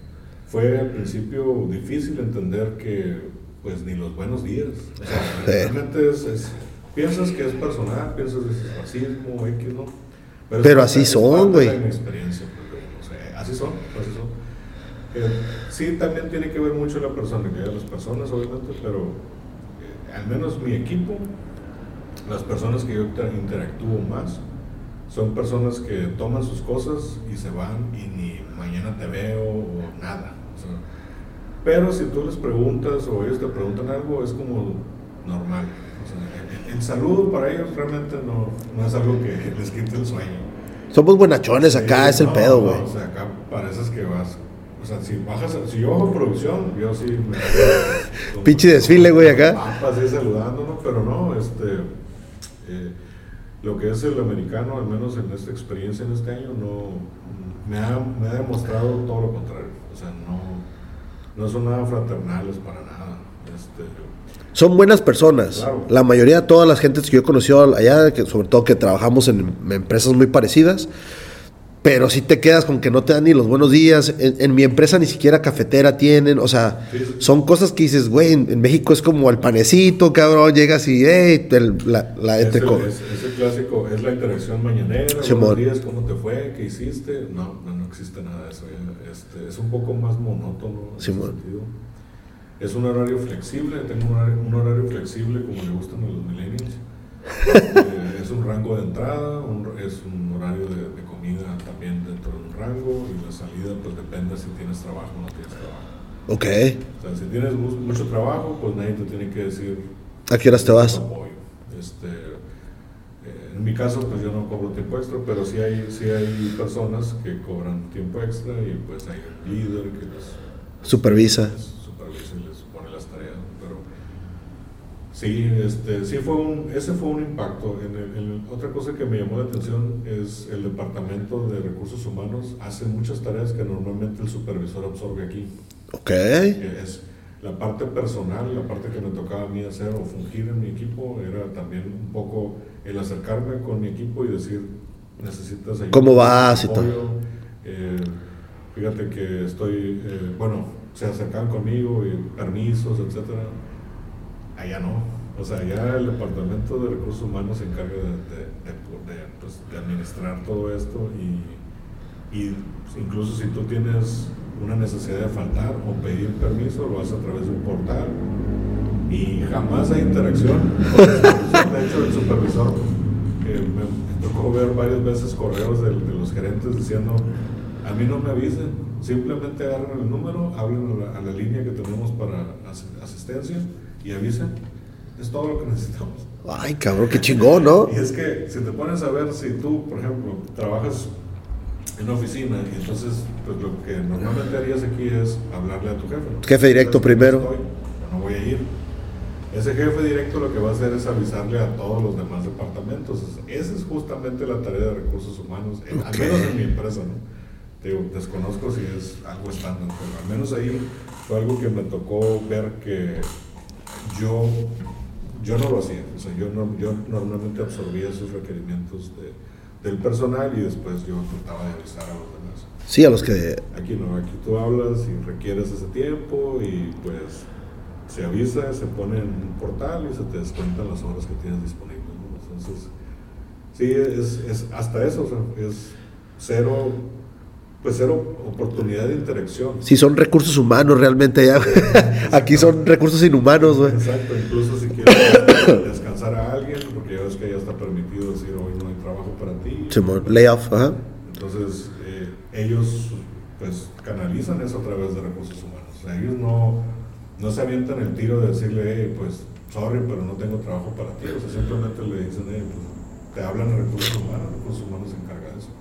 fue al principio difícil entender que, pues, ni los buenos días. O sea, sí. Realmente es, es, piensas que es personal, piensas que es racismo, X, ¿no? Pero, pero así son, güey. Mi experiencia, porque, o sea, así son, así son. Eh, sí, también tiene que ver mucho la personalidad de las personas, obviamente, pero eh, al menos mi equipo, las personas que yo interactúo más, son personas que toman sus cosas y se van y ni mañana te veo o nada. O sea, pero si tú les preguntas o ellos te preguntan algo, es como normal. O sea, el, el saludo para ellos realmente no, no es algo que les quite el sueño. Somos buenachones acá, sí, es el no, pedo, güey. No, o sea, acá pareces que vas. O sea, si bajas, si yo bajo producción, yo sí me. Pinche desfile, güey, acá. Papas así saludándonos, pero no, este. Eh, lo que es el americano, al menos en esta experiencia en este año, no me ha, me ha demostrado todo lo contrario. O sea, no, no son nada fraternales para nada. Este, son buenas personas. Claro. La mayoría de todas las gentes que yo he conocido allá, que sobre todo que trabajamos en, en empresas muy parecidas, pero si te quedas con que no te dan ni los buenos días. En, en mi empresa ni siquiera cafetera tienen. O sea, sí, sí. Son cosas que dices, güey, en, en México es como el panecito, cabrón. Llegas y, hey, el, la, la es, entre el, es, es el clásico, es la interacción mañanera. Sí, buenos días, ¿cómo te fue? ¿Qué hiciste? No, no, no existe nada de eso. Este, es un poco más monótono en sí, ese sentido. Es un horario flexible. Tengo un horario, un horario flexible como le gustan a los millennials. eh, es un rango de entrada, un, es un horario de, de comida también dentro de un rango, y la salida pues depende si tienes trabajo o no tienes trabajo. Ok. O sea, si tienes mucho trabajo, pues nadie te tiene que decir ¿a qué horas te vas? Apoyo. Este, eh, en mi caso pues yo no cobro tiempo extra, pero sí hay, sí hay personas que cobran tiempo extra, y pues hay un líder que les supervisa. Les supervisa y les pone las tareas, pero sí, este, sí fue un, ese fue un impacto. En el, en el, otra cosa que me llamó la atención es el departamento de recursos humanos hace muchas tareas que normalmente el supervisor absorbe aquí. Ok. Es la parte personal, la parte que me tocaba a mí hacer o fungir en mi equipo, era también un poco el acercarme con mi equipo y decir, necesitas ayuda. ¿Cómo vas? Apoyo, eh, fíjate que estoy, eh, bueno, se acercan conmigo y permisos, etcétera. Allá no, o sea, ya el departamento de recursos humanos se encarga de, de, de, de, pues, de administrar todo esto, y, y incluso si tú tienes una necesidad de faltar o pedir permiso, lo haces a través de un portal, y jamás hay interacción con el supervisor. De hecho, el supervisor, eh, me, me tocó ver varias veces correos de, de los gerentes diciendo, a mí no me avisen, simplemente agarran el número, hablen a la, a la línea que tenemos para asistencia y avisen. Es todo lo que necesitamos. Ay, cabrón, qué chingón, ¿no? Y es que si te pones a ver, si tú, por ejemplo, trabajas en una oficina, y entonces pues lo que normalmente harías aquí es hablarle a tu jefe, ¿no? Jefe directo primero. No, estoy, no voy a ir. Ese jefe directo lo que va a hacer es avisarle a todos los demás departamentos. Esa es justamente la tarea de recursos humanos, en, okay. Al menos en mi empresa, ¿no? Te digo, desconozco si es algo estándar, pero al menos ahí fue algo que me tocó ver que yo, yo no lo hacía. O sea, yo, no, yo normalmente absorbía esos requerimientos de, del personal, y después yo trataba de avisar a los demás. Sí, a los que... Aquí no, aquí tú hablas y requieres ese tiempo, y pues se avisa, se pone en un portal y se te descuentan las horas que tienes disponibles, ¿no? Entonces, sí, es, es hasta eso, o sea, es cero... Pues cero oportunidad de interacción. Sí, son recursos humanos realmente ya. Sí, aquí son recursos inhumanos, güey. Exacto, incluso si quieres descansar a alguien, porque ya ves que ya está permitido decir, hoy no hay trabajo para ti. Simón, layoff, ajá. Entonces, eh, ellos pues canalizan eso a través de recursos humanos. O sea, ellos no, no se avientan el tiro de decirle, hey, pues, sorry, pero no tengo trabajo para ti. O sea, simplemente le dicen, hey, pues, te hablan a recursos humanos, recursos humanos se encarga de eso.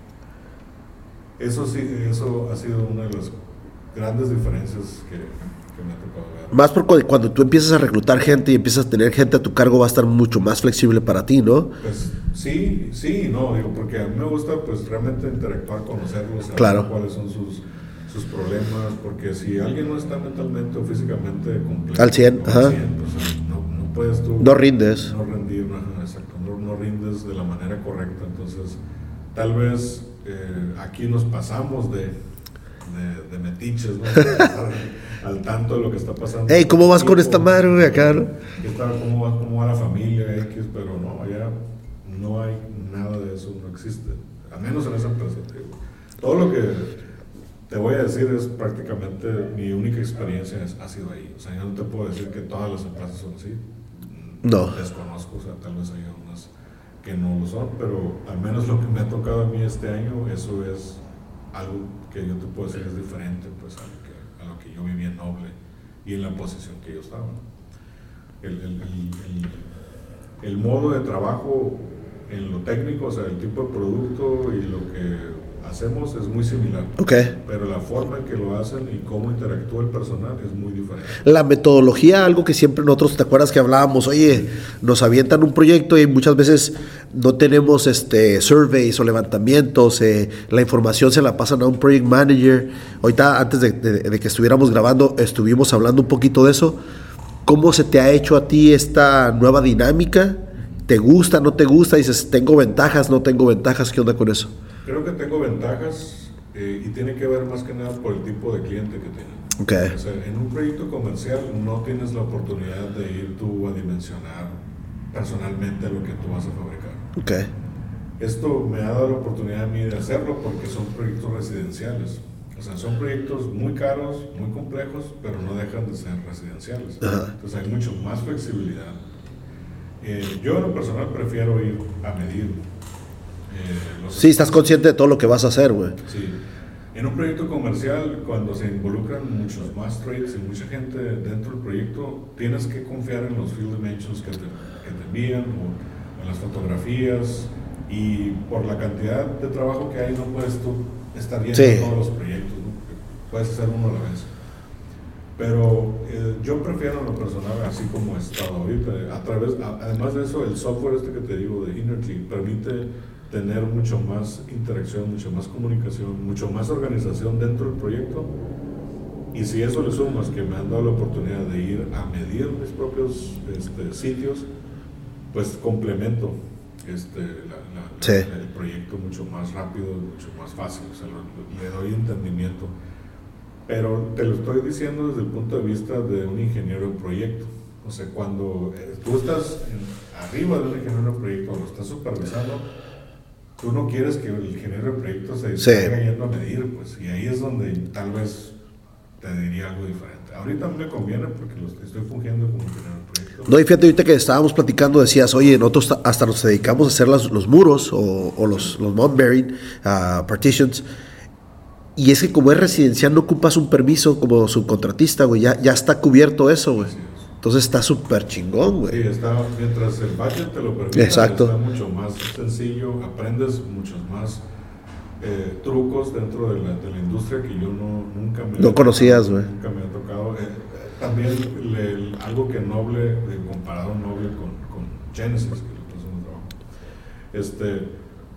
Eso sí, eso ha sido una de las grandes diferencias que, que me ha tocado ver. Más porque cuando tú empiezas a reclutar gente y empiezas a tener gente a tu cargo va a estar mucho más flexible para ti, ¿no? Pues sí, sí, no, digo, porque a mí me gusta pues realmente interactuar, conocerlos, saber claro. cuáles son sus, sus problemas, porque si alguien no está mentalmente o físicamente completo, al cien, no, ajá. al cien, pues, no, no puedes tú... No rindes. No rendir, no, exacto, no, no rindes de la manera correcta, entonces tal vez eh, aquí nos pasamos de, de, de metiches, ¿no? Al tanto de lo que está pasando. Hey, ¿cómo vas con esta madre, güey, acá, no? Está, ¿cómo, va, ¿Cómo va la familia? X, pero no, allá no hay nada de eso, no existe. Al menos en esa empresa. Todo lo que te voy a decir es prácticamente mi única experiencia es, ha sido ahí. O sea, yo no te puedo decir que todas las empresas son así. No. Desconozco, o sea, tal vez haya unas que no lo son, pero al menos lo que me ha tocado a mí este año, eso es algo que yo te puedo decir es diferente, pues, a lo que, a lo que yo vivía en Noble y en la posición que yo estaba. El, el, el, el, el modo de trabajo en lo técnico, o sea, el tipo de producto y lo que hacemos es muy similar. Okay. Pero la forma en que lo hacen y cómo interactúa el personal es muy diferente. La metodología, algo que siempre nosotros, ¿te acuerdas que hablábamos? Oye, nos avientan un proyecto y muchas veces no tenemos este surveys o levantamientos, eh, la información se la pasan a un project manager. Ahorita, antes de, de, de que estuviéramos grabando, estuvimos hablando un poquito de eso. ¿Cómo se te ha hecho a ti esta nueva dinámica? ¿Te gusta, no te gusta? Dices, ¿tengo ventajas, no tengo ventajas? ¿Qué onda con eso? Creo que tengo ventajas eh, y tiene que ver más que nada por el tipo de cliente que tienes. Okay. O sea, en un proyecto comercial no tienes la oportunidad de ir tú a dimensionar personalmente lo que tú vas a fabricar. Okay. Esto me ha dado la oportunidad a mí de hacerlo porque son proyectos residenciales. O sea, son proyectos muy caros, muy complejos, pero no dejan de ser residenciales. Ajá. Entonces hay mucho más flexibilidad. Eh, yo en lo personal prefiero ir a medir. Eh, los sí, estás consciente de todo lo que vas a hacer, güey. Sí. En un proyecto comercial, cuando se involucran muchos más trades y mucha gente dentro del proyecto, tienes que confiar en los field dimensions que te, que te envían o en las fotografías, y por la cantidad de trabajo que hay no puedes tú estar viendo sí. todos los proyectos, ¿no? Puedes hacer uno a la vez. Pero eh, yo prefiero en lo personal, así como he estado ahorita, a través, a, además de eso, el software este que te digo de Inergy permite tener mucho más interacción, mucha más comunicación, mucho más organización dentro del proyecto. Y si eso le sumas que me han dado la oportunidad de ir a medir mis propios este, sitios, pues complemento este, la, la, sí. la, el proyecto mucho más rápido, mucho más fácil, o sea, lo, le doy entendimiento. Pero te lo estoy diciendo desde el punto de vista de un ingeniero de proyecto. O sea, cuando eh, tú estás en, arriba de un ingeniero de proyecto o lo estás supervisando, tú no quieres que el ingeniero de proyecto se sí. esté yendo a medir, pues, y ahí es donde tal vez te diría algo diferente. Ahorita me conviene porque lo estoy fungiendo como ingeniero de proyecto. No, y fíjate, ahorita que estábamos platicando, decías, oye, nosotros hasta nos dedicamos a hacer las, los muros o, o los, los mount bearing uh, partitions. Y es que como es residencial no ocupas un permiso como subcontratista, güey, ya, ya está cubierto eso, güey. Entonces está súper chingón, güey. Sí, está, mientras el budget te lo permite, exacto. Está mucho más sencillo, aprendes muchos más eh, trucos dentro de la, de la industria que yo no, nunca me... No conocías, güey. Nunca me ha tocado. Eh, también le, algo que Noble, eh, comparado Noble con, con Genesis, que lo puso en el trabajo, este,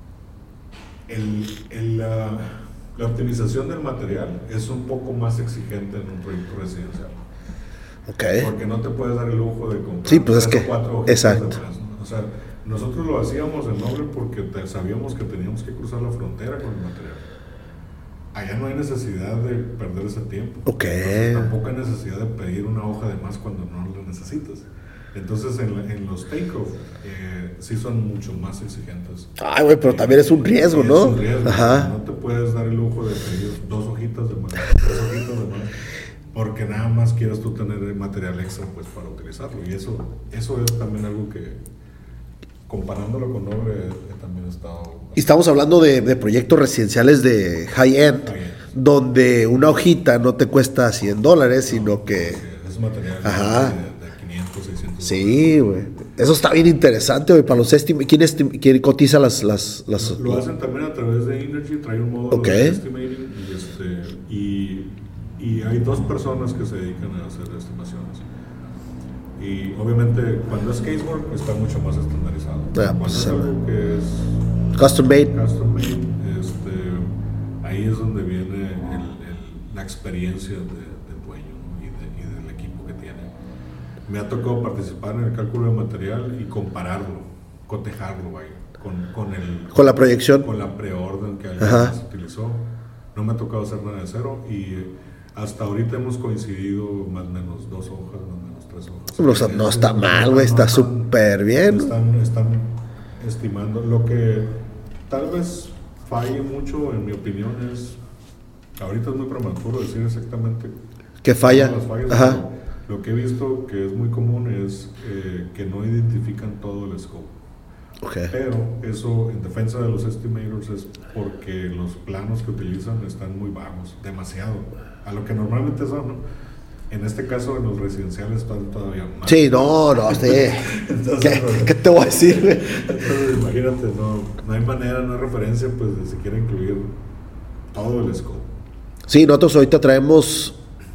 el... el uh, la optimización del material es un poco más exigente en un proyecto residencial. Okay. Porque no te puedes dar el lujo de comprar sí, pues tres es que, o cuatro hojitas exacto. de más, ¿no? O sea, nosotros lo hacíamos en Noble porque te, sabíamos que teníamos que cruzar la frontera con el material. Allá no hay necesidad de perder ese tiempo. Okay. Entonces, tampoco hay necesidad de pedir una hoja de más cuando no lo necesitas. Entonces, en, la, en los take-off, eh, sí son mucho más exigentes. Ay, güey, pero eh, también es un riesgo, ¿no? Es un riesgo. Ajá. No te puedes dar el lujo de pedir dos hojitas de más, tres hojitas de más, porque nada más quieres tú tener el material extra, pues, para utilizarlo. Y eso, eso es también algo que, comparándolo con Noble, eh, también he estado... Y estamos hablando de, de proyectos residenciales de high-end, high donde una hojita no te cuesta cien dólares, no, sino que... Sí, es es material Ajá. de, de quinientos, seiscientos. Sí, güey. Eso está bien interesante, güey. Para los estim ¿Quién, estim ¿Quién cotiza las, las, las Lo, lo hacen también a través de Energy, trae un módulo okay. de estimating y, este, y, y hay dos personas que se dedican a hacer estimaciones. Y obviamente cuando es casework está mucho más estandarizado. Ah, cuando pues, es algo que es custom made, custom made este, ahí es donde viene el, el, la experiencia de, del dueño, ¿no? y, de, y del equipo que tiene. Me ha tocado participar en el cálculo de material y compararlo, cotejarlo vaya, con, con, el, con la proyección, con la preorden que alguien más utilizó. No me ha tocado hacer nada de cero y hasta ahorita hemos coincidido más o menos dos hojas, más o menos tres hojas. No, no, no está mal, güey, está súper bien. Están, están estimando. Lo que tal vez falle mucho, en mi opinión, es, ahorita es muy prematuro decir exactamente que falla. Las fallas, Ajá. Lo que he visto que es muy común es eh, que no identifican todo el scope. Okay. Pero eso, en defensa de los estimators, es porque los planos que utilizan están muy vagos, demasiado, a lo que normalmente son, ¿no? En este caso, en los residenciales están todavía más. Sí, no, no, sí. Entonces, ¿Qué, ¿Qué te voy a decir, güey? Entonces, imagínate, no, no hay manera, no hay referencia, pues, de siquiera incluir todo el scope. Sí, nosotros ahorita traemos...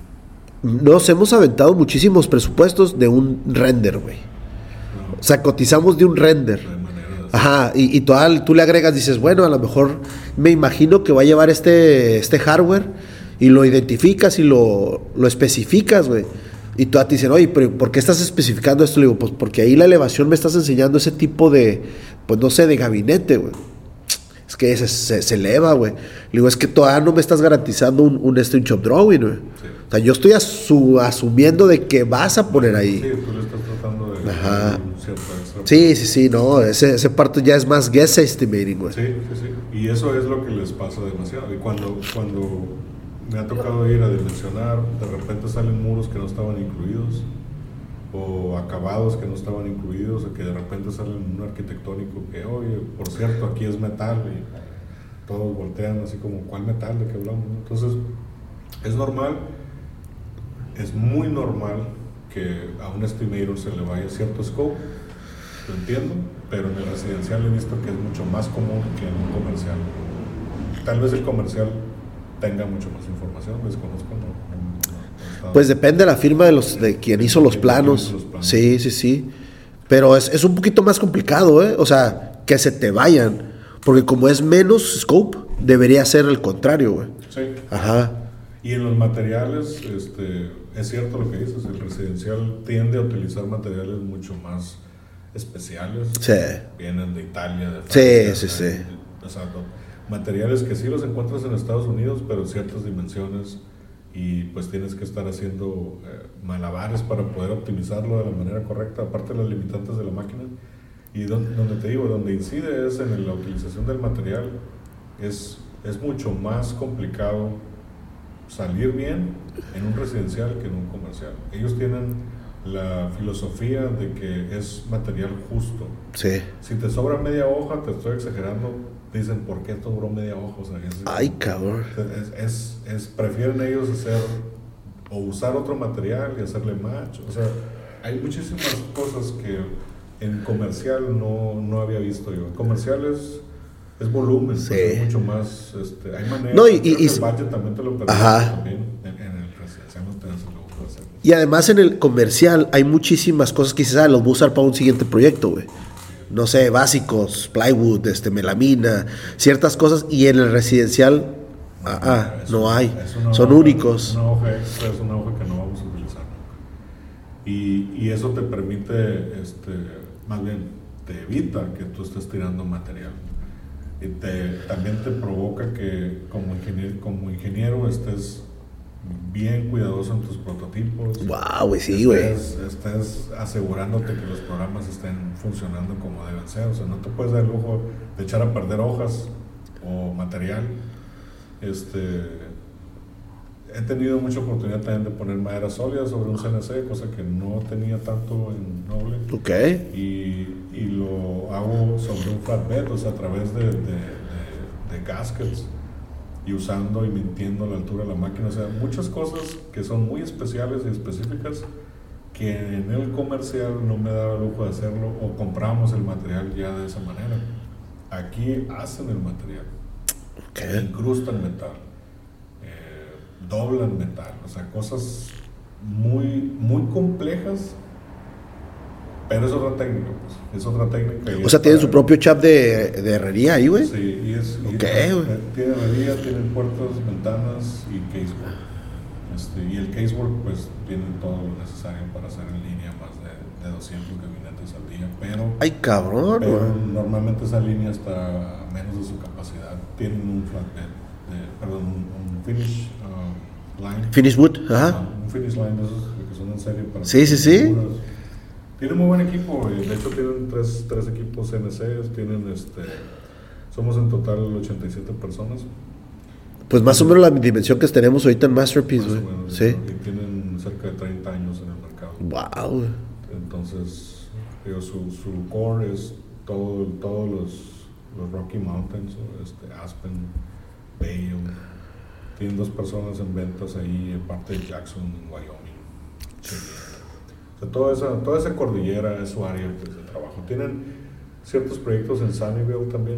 Nos hemos aventado muchísimos presupuestos de un render, güey. No, o sea, cotizamos de un render. No hay manera de hacer. Ajá, y, y toda, tú le agregas, dices, bueno, a lo mejor me imagino que va a llevar este, este hardware y lo identificas y lo, lo especificas, güey. Y tú te dicen, oye, pero ¿por qué estás especificando esto? Le digo, pues porque ahí la elevación me estás enseñando ese tipo de, pues no sé, de gabinete, güey. Es que se, se, se eleva, güey. Le digo, es que todavía no me estás garantizando un, un este, un shop drawing, güey. Sí. O sea, yo estoy asu, asumiendo de que vas a poner ahí. Sí, tú le estás tratando de Ajá. un cierto extra. Sí, sí, sí, no, ese, ese parto ya es más guess estimating, güey. Sí, sí, sí. Y eso es lo que les pasa demasiado. Y cuando, cuando me ha tocado ir a dimensionar, de repente salen muros que no estaban incluidos, o acabados que no estaban incluidos, o que de repente salen un arquitectónico que, oye, por cierto, aquí es metal, y todos voltean así como, ¿cuál metal? ¿De qué hablamos? Entonces, es normal, es muy normal que a un estimator se le vaya cierto scope, lo entiendo, pero en el residencial he visto que es mucho más común que en un comercial. Tal vez el comercial tenga mucho más información, desconozco, no, no, no Pues depende de la firma de los de quien hizo los planos. los planos. Sí, sí, sí. Pero es, es un poquito más complicado, ¿eh? O sea, que se te vayan. Porque como es menos scope, debería ser el contrario, güey. Sí. Ajá. Y en los materiales, este, es cierto lo que dices, el residencial tiende a utilizar materiales mucho más especiales. Sí. Vienen de Italia, de Sí, Francia. sí, sí. de- o sea, no- materiales que sí los encuentras en Estados Unidos, pero en ciertas dimensiones, y pues tienes que estar haciendo eh, malabares para poder optimizarlo de la manera correcta, aparte de las limitantes de la máquina. Y donde, donde te digo, donde incide es en la utilización del material, es, es mucho más complicado salir bien en un residencial que en un comercial. Ellos tienen la filosofía de que es material justo. Sí. Si te sobra media hoja, te estoy exagerando, dicen, ¿por qué sobró media hoja? O sea, es, Ay, cabrón. es, es, es- prefieren ellos hacer o usar otro material y hacerle match. O sea, hay muchísimas cosas que en comercial no, no había visto yo. En comercial es, es volumen, Sí. pues, es mucho más, este, hay maneras. No, y- creo y- que y- el budget también te lo permite Ajá. también. En, en el residencial no te das el lujo de hacerlo. Y además en el comercial hay muchísimas cosas que dices, ah, los voy a usar para un siguiente proyecto, güey. No sé, básicos, plywood, este, melamina, ciertas cosas. Y en el residencial, ah, ah, Es no una- hay. es una Son hoja- únicos. Una hoja extra es una hoja que no vamos a utilizar nunca. Y, y eso te permite, este, más bien, te evita que tú estés tirando material. Y te, también te provoca que como ingeniero, como ingeniero estés bien cuidadoso en tus prototipos. Wow, güey, sí, güey. Estés, estés asegurándote que los programas estén funcionando como deben ser. O sea, no te puedes dar el lujo de echar a perder hojas o material. Este, he tenido mucha oportunidad también de poner madera sólida sobre un C N C, cosa que no tenía tanto en Noble. Ok. Y, y lo hago sobre un flatbed, o sea, a través de, de, de, de gaskets. y usando y mintiendo la altura de la máquina. O sea, muchas cosas que son muy especiales y específicas que en el comercial no me daba lujo de hacerlo, o compramos el material ya de esa manera. Aquí hacen el material, Okay. incrustan metal, eh, doblan metal, o sea, cosas muy, muy complejas, pero es otra técnica, pues, es otra técnica. y O es sea, tienen para- su propio shop de, de herrería ahí, güey. Sí, y es, y Ok, es- güey. tienen herrería, tienen puertas, ventanas y casework. Este, y el casework pues tiene todo lo necesario para hacer en línea más de, de doscientos gabinetes al día, pero, Ay, cabrón, pero güey. normalmente esa línea está a menos de su capacidad. Tienen un flatbed, de- perdón, un, un finish uh, line. Finish wood, ajá. Ah, un finish line de esos que son en serie para Sí, sí, sí. figuras. Tienen muy buen equipo, y de hecho tienen tres, tres equipos C N C, tienen este, somos en total ochenta y siete personas. Pues más o menos la dimensión que tenemos ahorita en Masterpiece, Más o güey. menos, Sí. y tienen cerca de treinta años en el mercado. Wow, güey. Entonces, digo, su, su core es todo, todos los, los Rocky Mountains, o este, Aspen, Bayeux. Tienen dos personas en ventas ahí, parte de Jackson, en Wyoming. Sí. O sea, toda esa, toda esa cordillera es su área pues, de trabajo. Tienen ciertos proyectos en Sunnyvale también,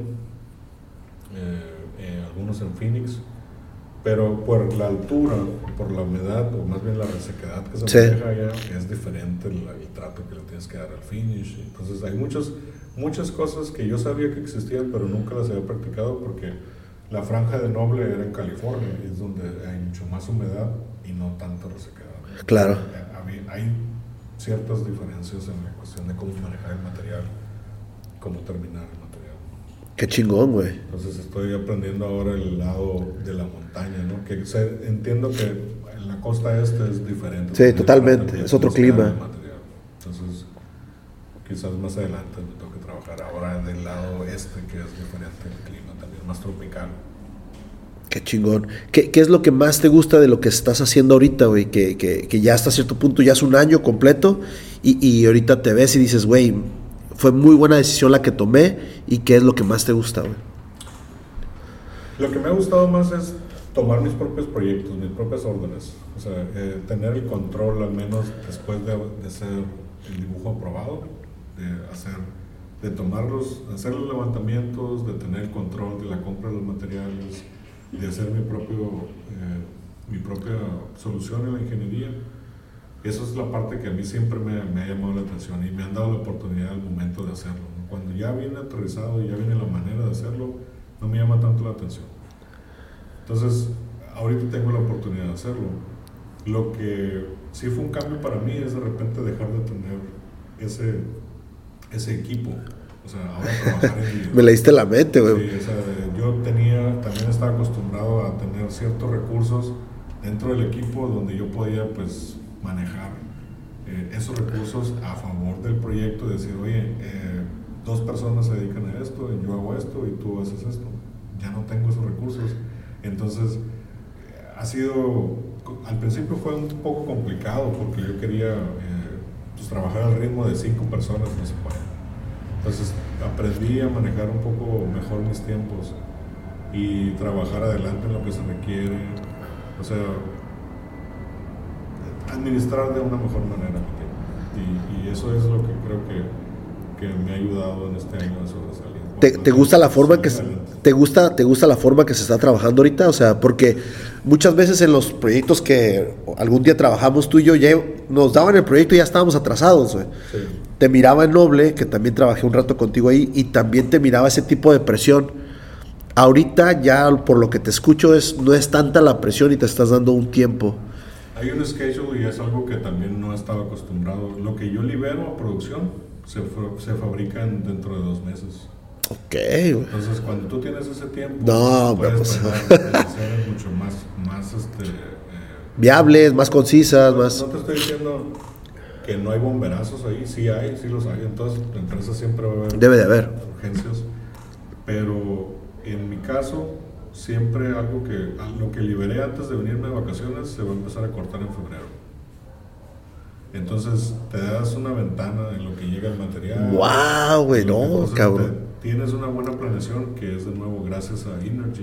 eh, eh, algunos en Phoenix. Pero por la altura, por la humedad, o más bien la resequedad que se Sí. maneja allá, es diferente el, el trato que le tienes que dar al finish. Entonces hay muchas, muchas cosas que yo sabía que existían, pero nunca las había practicado porque la franja de Noble era en California, y es donde hay mucho más humedad y no tanta resequedad. Claro. Eh, Hay, hay ciertas diferencias en la cuestión de cómo manejar el material, cómo terminar el material. Qué chingón, güey. Entonces estoy aprendiendo ahora el lado de la montaña, ¿no? Que sé- entiendo que en la costa este es diferente. Sí, porque totalmente, ya es otro tienes que dar clima. el material. Entonces, quizás más adelante me toque trabajar ahora del lado este, que es diferente el clima, también más tropical. Qué chingón. ¿Qué, qué es lo que más te gusta de lo que estás haciendo ahorita, güey? Que, que, que ya hasta cierto punto ya es un año completo y, y ahorita te ves y dices, güey, fue muy buena decisión la que tomé. ¿Y qué es lo que más te gusta, güey? Lo que me ha gustado más es tomar mis propios proyectos, mis propias órdenes. O sea, eh, tener el control, al menos después de, de hacer el dibujo aprobado, de hacer, de tomarlos, hacer los levantamientos, de tener el control de la compra de los materiales, de hacer mi propio, eh, mi propia solución en la ingeniería. Eso es la parte que a mí siempre me, me ha llamado la atención y me han dado la oportunidad al momento de hacerlo, ¿no? Cuando ya viene aterrizado y ya viene la manera de hacerlo, no me llama tanto la atención. Entonces, ahorita tengo la oportunidad de hacerlo. Lo que sí fue un cambio para mí es de repente dejar de tener ese, ese equipo. O sea, ahora trabajar en... Me leíste la mente, güey. Sí, o sea, yo tenía, también estaba acostumbrado a tener ciertos recursos dentro del equipo donde yo podía, pues, manejar eh, esos recursos a favor del proyecto, decir, oye, eh, dos personas se dedican a esto, y yo hago esto y tú haces esto. Ya no tengo esos recursos. Entonces, eh, ha sido, al principio fue un poco complicado porque yo quería eh, pues, trabajar al ritmo de cinco personas, no se puede. Entonces, aprendí a manejar un poco mejor mis tiempos y trabajar adelante en lo que se requiere. O sea, administrar de una mejor manera mi tiempo. Y, y eso es lo que creo que, que me ha ayudado en este año de sobresalir. ¿Te, te gusta la forma que se- te gusta te gusta la forma que se está trabajando ahorita? O sea, porque muchas veces en los proyectos que algún día trabajamos tú y yo, ya nos daban el proyecto y ya estábamos atrasados, güey. Sí. Te miraba en Noble, que también trabajé un rato contigo ahí, y también te miraba ese tipo de presión. Ahorita ya, por lo que te escucho, es no es tanta la presión y te estás dando un tiempo. Hay un schedule y es algo que también no he estado acostumbrado. Lo que yo libero a producción se, fa- se fabrica en- dentro de dos meses. Ok, güey. Entonces, cuando tú tienes ese tiempo, No, puedes pues. tomar decisiones mucho más, más este, eh, Viables, más concisas, no, más... no te estoy diciendo que no hay bomberazos ahí, sí hay, sí los hay. Entonces, la empresa siempre va a haber Debe de haber. urgencias. Pero en mi caso, siempre algo que, lo que liberé antes de venirme de vacaciones se va a empezar a cortar en febrero. Entonces te das una ventana en lo que llega el material. ¡Wow, güey! No, Entonces, cabrón. te- tienes una buena planeación que es de nuevo gracias a Energy,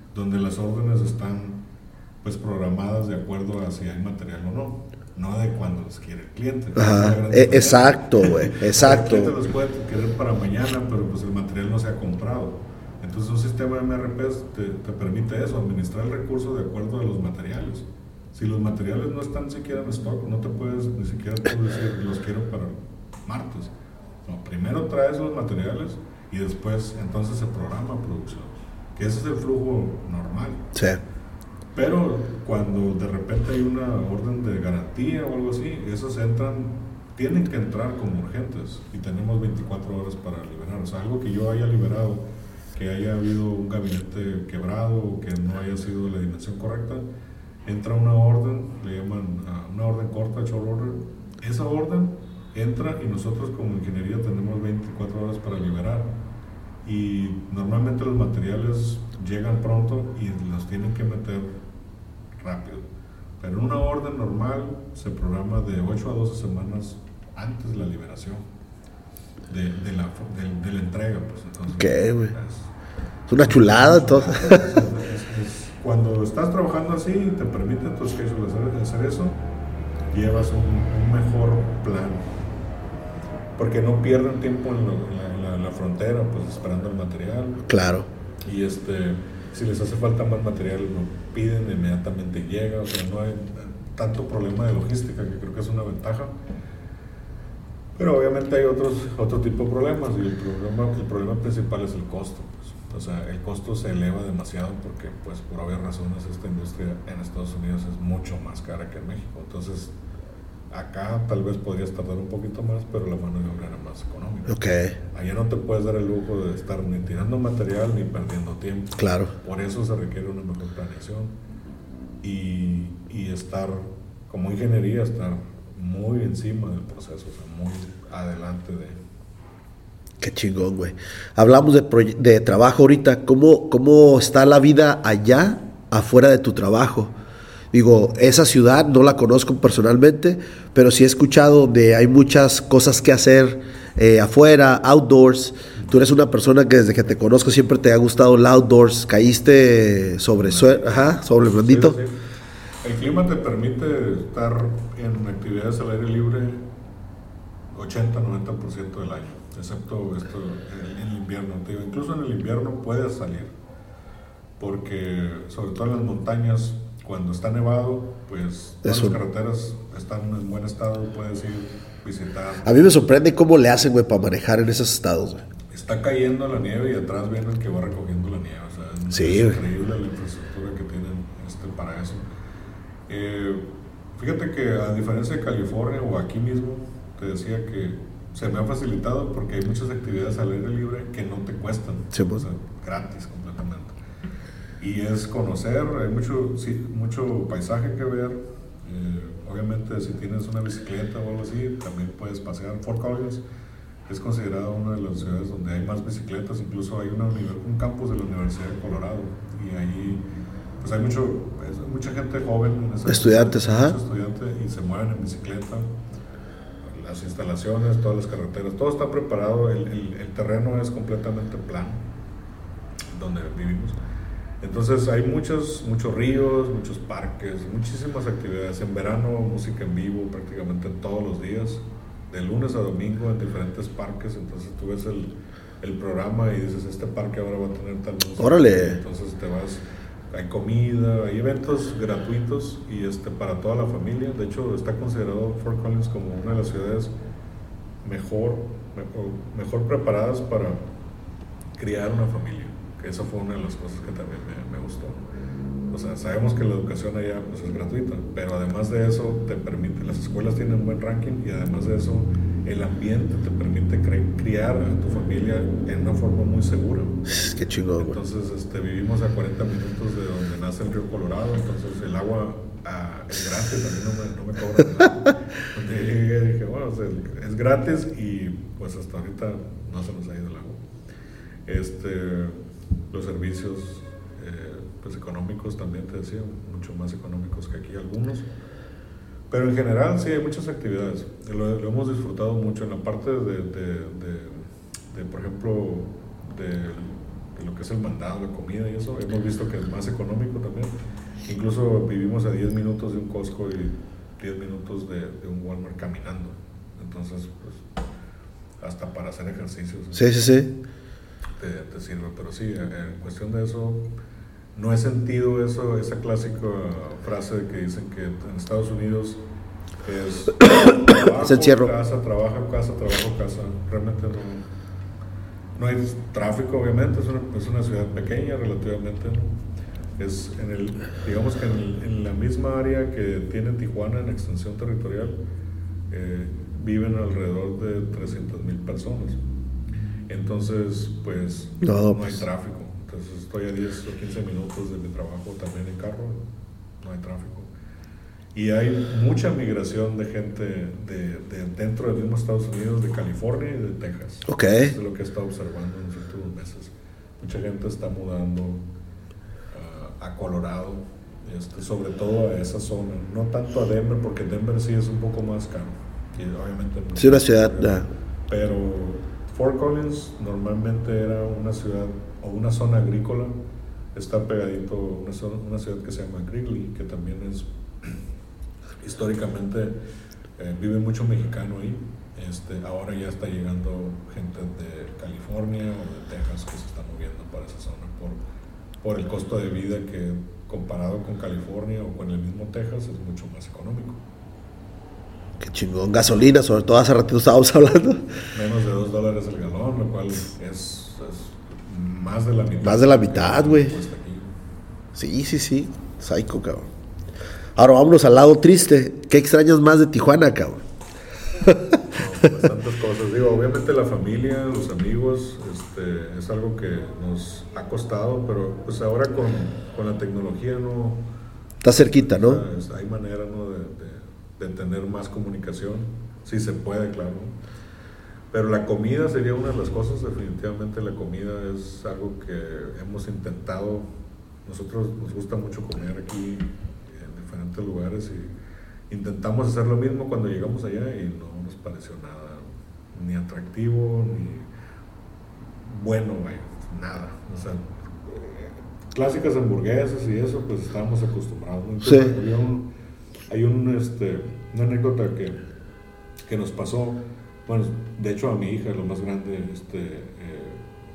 donde las órdenes están pues programadas de acuerdo a si hay material o no, no de cuando los quiere el cliente. Ajá, e- exacto, güey, exacto. El cliente los puede querer para mañana, pero pues el material no se ha comprado. Entonces un sistema de M R P te, te permite eso, administrar el recurso de acuerdo a los materiales. Si los materiales no están siquiera en stock, no te puedes ni siquiera tú decir, los quiero para martes. No, primero traes los materiales y después entonces se programa producción, que ese es el flujo normal. Sí. Pero cuando de repente hay una orden de garantía o algo así, esos entran, tienen que entrar como urgentes y tenemos veinticuatro horas para liberar. O sea, algo que yo haya liberado, que haya habido un gabinete quebrado o que no haya sido la dimensión correcta, entra una orden, le llaman uh, una orden corta, short order. Esa orden entra y nosotros como ingeniería tenemos veinticuatro horas para liberar. Y normalmente los materiales llegan pronto y los tienen que meter rápido. Pero en una orden normal se programa de ocho a doce semanas antes de la liberación, de, de, la, de, de la entrega. Pues, entonces, ¿qué, güey? Es, es una chulada, todo. Es, es, es, cuando estás trabajando así, te permite tu schedule hacer, hacer eso, llevas un, un mejor plan. Porque no pierden tiempo en, lo, en, la, en la frontera, pues esperando el material. Claro. Y este, si les hace falta más material, lo piden, inmediatamente llega. O sea, no hay tanto problema de logística, que creo que es una ventaja. Pero obviamente hay otros, otro tipo de problemas, y el problema, el problema principal es el costo. Pues. O sea, el costo se eleva demasiado porque, pues, por obvias razones, esta industria en Estados Unidos es mucho más cara que en México. Entonces, acá tal vez podrías tardar un poquito más, pero la mano de obra era más económica. Okay. Allá no te puedes dar el lujo de estar ni tirando material ni perdiendo tiempo. Claro. Por eso se requiere una mejor planeación y, y estar, como ingeniería, estar muy encima del proceso, o sea, muy adelante de... Qué chingón, güey. Hablamos de, proye- de trabajo ahorita. ¿Cómo, ¿Cómo está la vida allá, afuera de tu trabajo? Digo, esa ciudad no la conozco personalmente, pero sí he escuchado de hay muchas cosas que hacer eh, afuera, outdoors. Tú eres una persona que desde que te conozco siempre te ha gustado el outdoors. Caíste sobre suelo, ajá, sobre el blandito. Sí, sí, sí. El clima te permite estar en actividades al aire libre ochenta a noventa por ciento del año, excepto esto en el invierno. Te digo, incluso en el invierno puedes salir, porque sobre todo en las montañas, cuando está nevado, pues todas Eso. las carreteras están en buen estado, puedes ir, visitar. A mí me sorprende cómo le hacen, güey, para manejar en esos estados, güey. Está cayendo la nieve y atrás viene el que va recogiendo la nieve. O sea, es, Sí, es güey. increíble la infraestructura que tienen este, para eso. Eh, fíjate que a diferencia de California o aquí mismo, te decía que se me ha facilitado porque hay muchas actividades al aire libre que no te cuestan, Sí, pues. o sea, gratis completamente. Y es conocer, hay mucho, sí, mucho paisaje que ver. Eh, obviamente, si tienes una bicicleta o algo así, también puedes pasear. Fort Collins es considerada una de las ciudades donde hay más bicicletas, incluso hay una, un campus de la Universidad de Colorado, y ahí pues hay mucho, pues, mucha gente joven en esa Estudiantes, ciudad, ajá. muchos estudiantes, y se mueven en bicicleta. Las instalaciones, todas las carreteras, todo está preparado, el, el, el terreno es completamente plano donde vivimos. Entonces hay muchos, muchos ríos, muchos parques, muchísimas actividades. En verano, música en vivo prácticamente todos los días, de lunes a domingo en diferentes parques. Entonces tú ves el, el programa y dices, este parque ahora va a tener tal música. Órale. Entonces te vas, hay comida, hay eventos gratuitos y este para toda la familia. De hecho, está considerado Fort Collins como una de las ciudades mejor, mejor, mejor preparadas para criar una familia. Que eso fue una de las cosas que también me, me gustó. O sea, sabemos que la educación allá pues, es gratuita, pero además de eso te permite, las escuelas tienen un buen ranking y además de eso el ambiente te permite cre- criar a tu familia en una forma muy segura. Qué chingón, güey. Entonces este, vivimos a cuarenta minutos de donde nace el río Colorado, entonces el agua ah, es gratis, a mí no me, no me cobran nada. Donde llegué dije, bueno, o sea, es gratis y pues hasta ahorita no se nos ha ido el agua. Este, los servicios eh, pues económicos también te decía, mucho más económicos que aquí algunos. Pero en general sí hay muchas actividades, lo, lo hemos disfrutado mucho en la parte de, de, de, de por ejemplo, de, de lo que es el mandado, la comida y eso, hemos visto que es más económico también. Incluso vivimos a diez minutos de un Costco y diez minutos de, de un Walmart caminando. Entonces, pues, hasta para hacer ejercicios. Sí, sí, sí. Te, te sirve. Pero sí, en cuestión de eso, no he sentido eso, esa clásica frase de que dicen que en Estados Unidos es trabajo, es encierro. casa, trabajo, casa, trabajo, casa. Realmente no, no hay tráfico, obviamente, es una, es una ciudad pequeña relativamente, ¿no? Es en el, digamos que en, el, en la misma área que tiene Tijuana en extensión territorial, eh, viven alrededor de trescientas mil personas. Entonces, pues, no, no pues. hay tráfico. Entonces, estoy a diez o quince minutos de mi trabajo también en carro, no hay tráfico. Y hay mucha migración de gente de, de dentro del mismo Estados Unidos, de California y de Texas. Ok. Eso es lo que he estado observando en los últimos meses. Mucha gente está mudando uh, a Colorado, este, sobre todo a esa zona. No tanto a Denver, porque Denver sí es un poco más caro. Y obviamente no sí, una ciudad. Ya. Pero Fort Collins normalmente era una ciudad o una zona agrícola. Está pegadito una, zona, una ciudad que se llama Greeley, que también es históricamente eh, vive mucho mexicano ahí. Este, ahora ya está llegando gente de California o de Texas que se está moviendo para esa zona por, por el costo de vida que comparado con California o con el mismo Texas es mucho más económico. Qué chingón. Gasolina, sobre todo hace ratito estábamos hablando. Menos de dos dólares el galón, lo cual es, es más de la mitad. Más de la mitad, güey. Sí, sí, sí. Psycho, cabrón. Ahora vámonos al lado triste. ¿Qué extrañas más de Tijuana, cabrón? No, bastantes cosas. Digo, obviamente la familia, los amigos, este, es algo que nos ha costado, pero pues ahora con, con la tecnología no... Está cerquita, ¿no? O sea, hay manera, ¿no? de, de, de tener más comunicación. Sí se puede, claro. Pero la comida sería una de las cosas. Definitivamente la comida es algo que hemos intentado. Nosotros nos gusta mucho comer aquí diferentes lugares y intentamos hacer lo mismo cuando llegamos allá y no nos pareció nada ni atractivo ni bueno, vaya, nada. O sea, clásicas hamburguesas y eso, pues estábamos acostumbrados. Entonces, sí. Había un, hay un, este, una anécdota que, que nos pasó. Bueno, de hecho a mi hija, lo más grande, este, eh,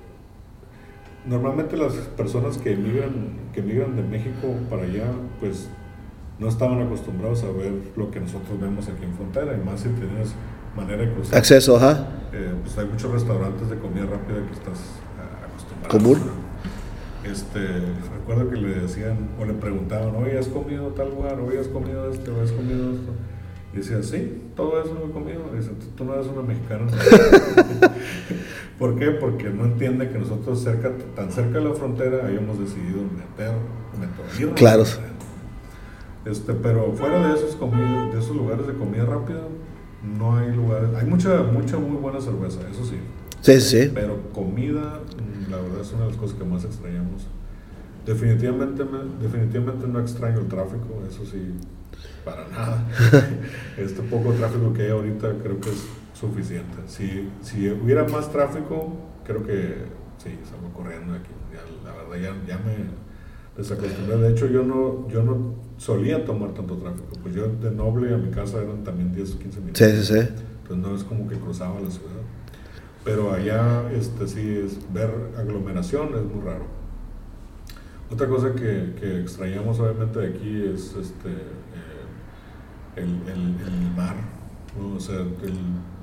normalmente las personas que emigran, que emigran de México para allá, pues no estaban acostumbrados a ver lo que nosotros vemos aquí en frontera, y más si tienes manera de cruzar. Acceso, ajá. Eh, pues hay muchos restaurantes de comida rápida que estás uh, acostumbrado. Común. Este, recuerdo que le decían, o le preguntaban, oye, ¿has comido tal lugar? Oye, ¿has comido esto? ¿Has comido esto? Y decía, sí, todo eso lo he comido. Y dice, tú no eres una mexicana. ¿No? ¿Por qué? Porque no entiende que nosotros cerca, tan cerca de la frontera hayamos decidido meter, meter claro. Este, pero fuera de esos, comida, de esos lugares de comida rápida, no hay lugares. Hay mucha, mucha muy buena cerveza, eso sí. Sí, sí. Pero comida, la verdad es una de las cosas que más extrañamos. Definitivamente, definitivamente no extraño el tráfico, eso sí, para nada. Este poco tráfico que hay ahorita creo que es suficiente. Si, si hubiera más tráfico, creo que sí, salgo corriendo aquí. Ya, la verdad ya, ya me desacostumbré. De hecho, yo no, yo no solía tomar tanto tráfico. Pues yo de Noble a mi casa eran también diez o quince minutos. Sí, sí, sí. Entonces no es como que cruzaba la ciudad. Pero allá este, sí es ver aglomeración es muy raro. Otra cosa que, que extrañamos obviamente de aquí es este, eh, el, el, el mar, ¿no? O sea, el,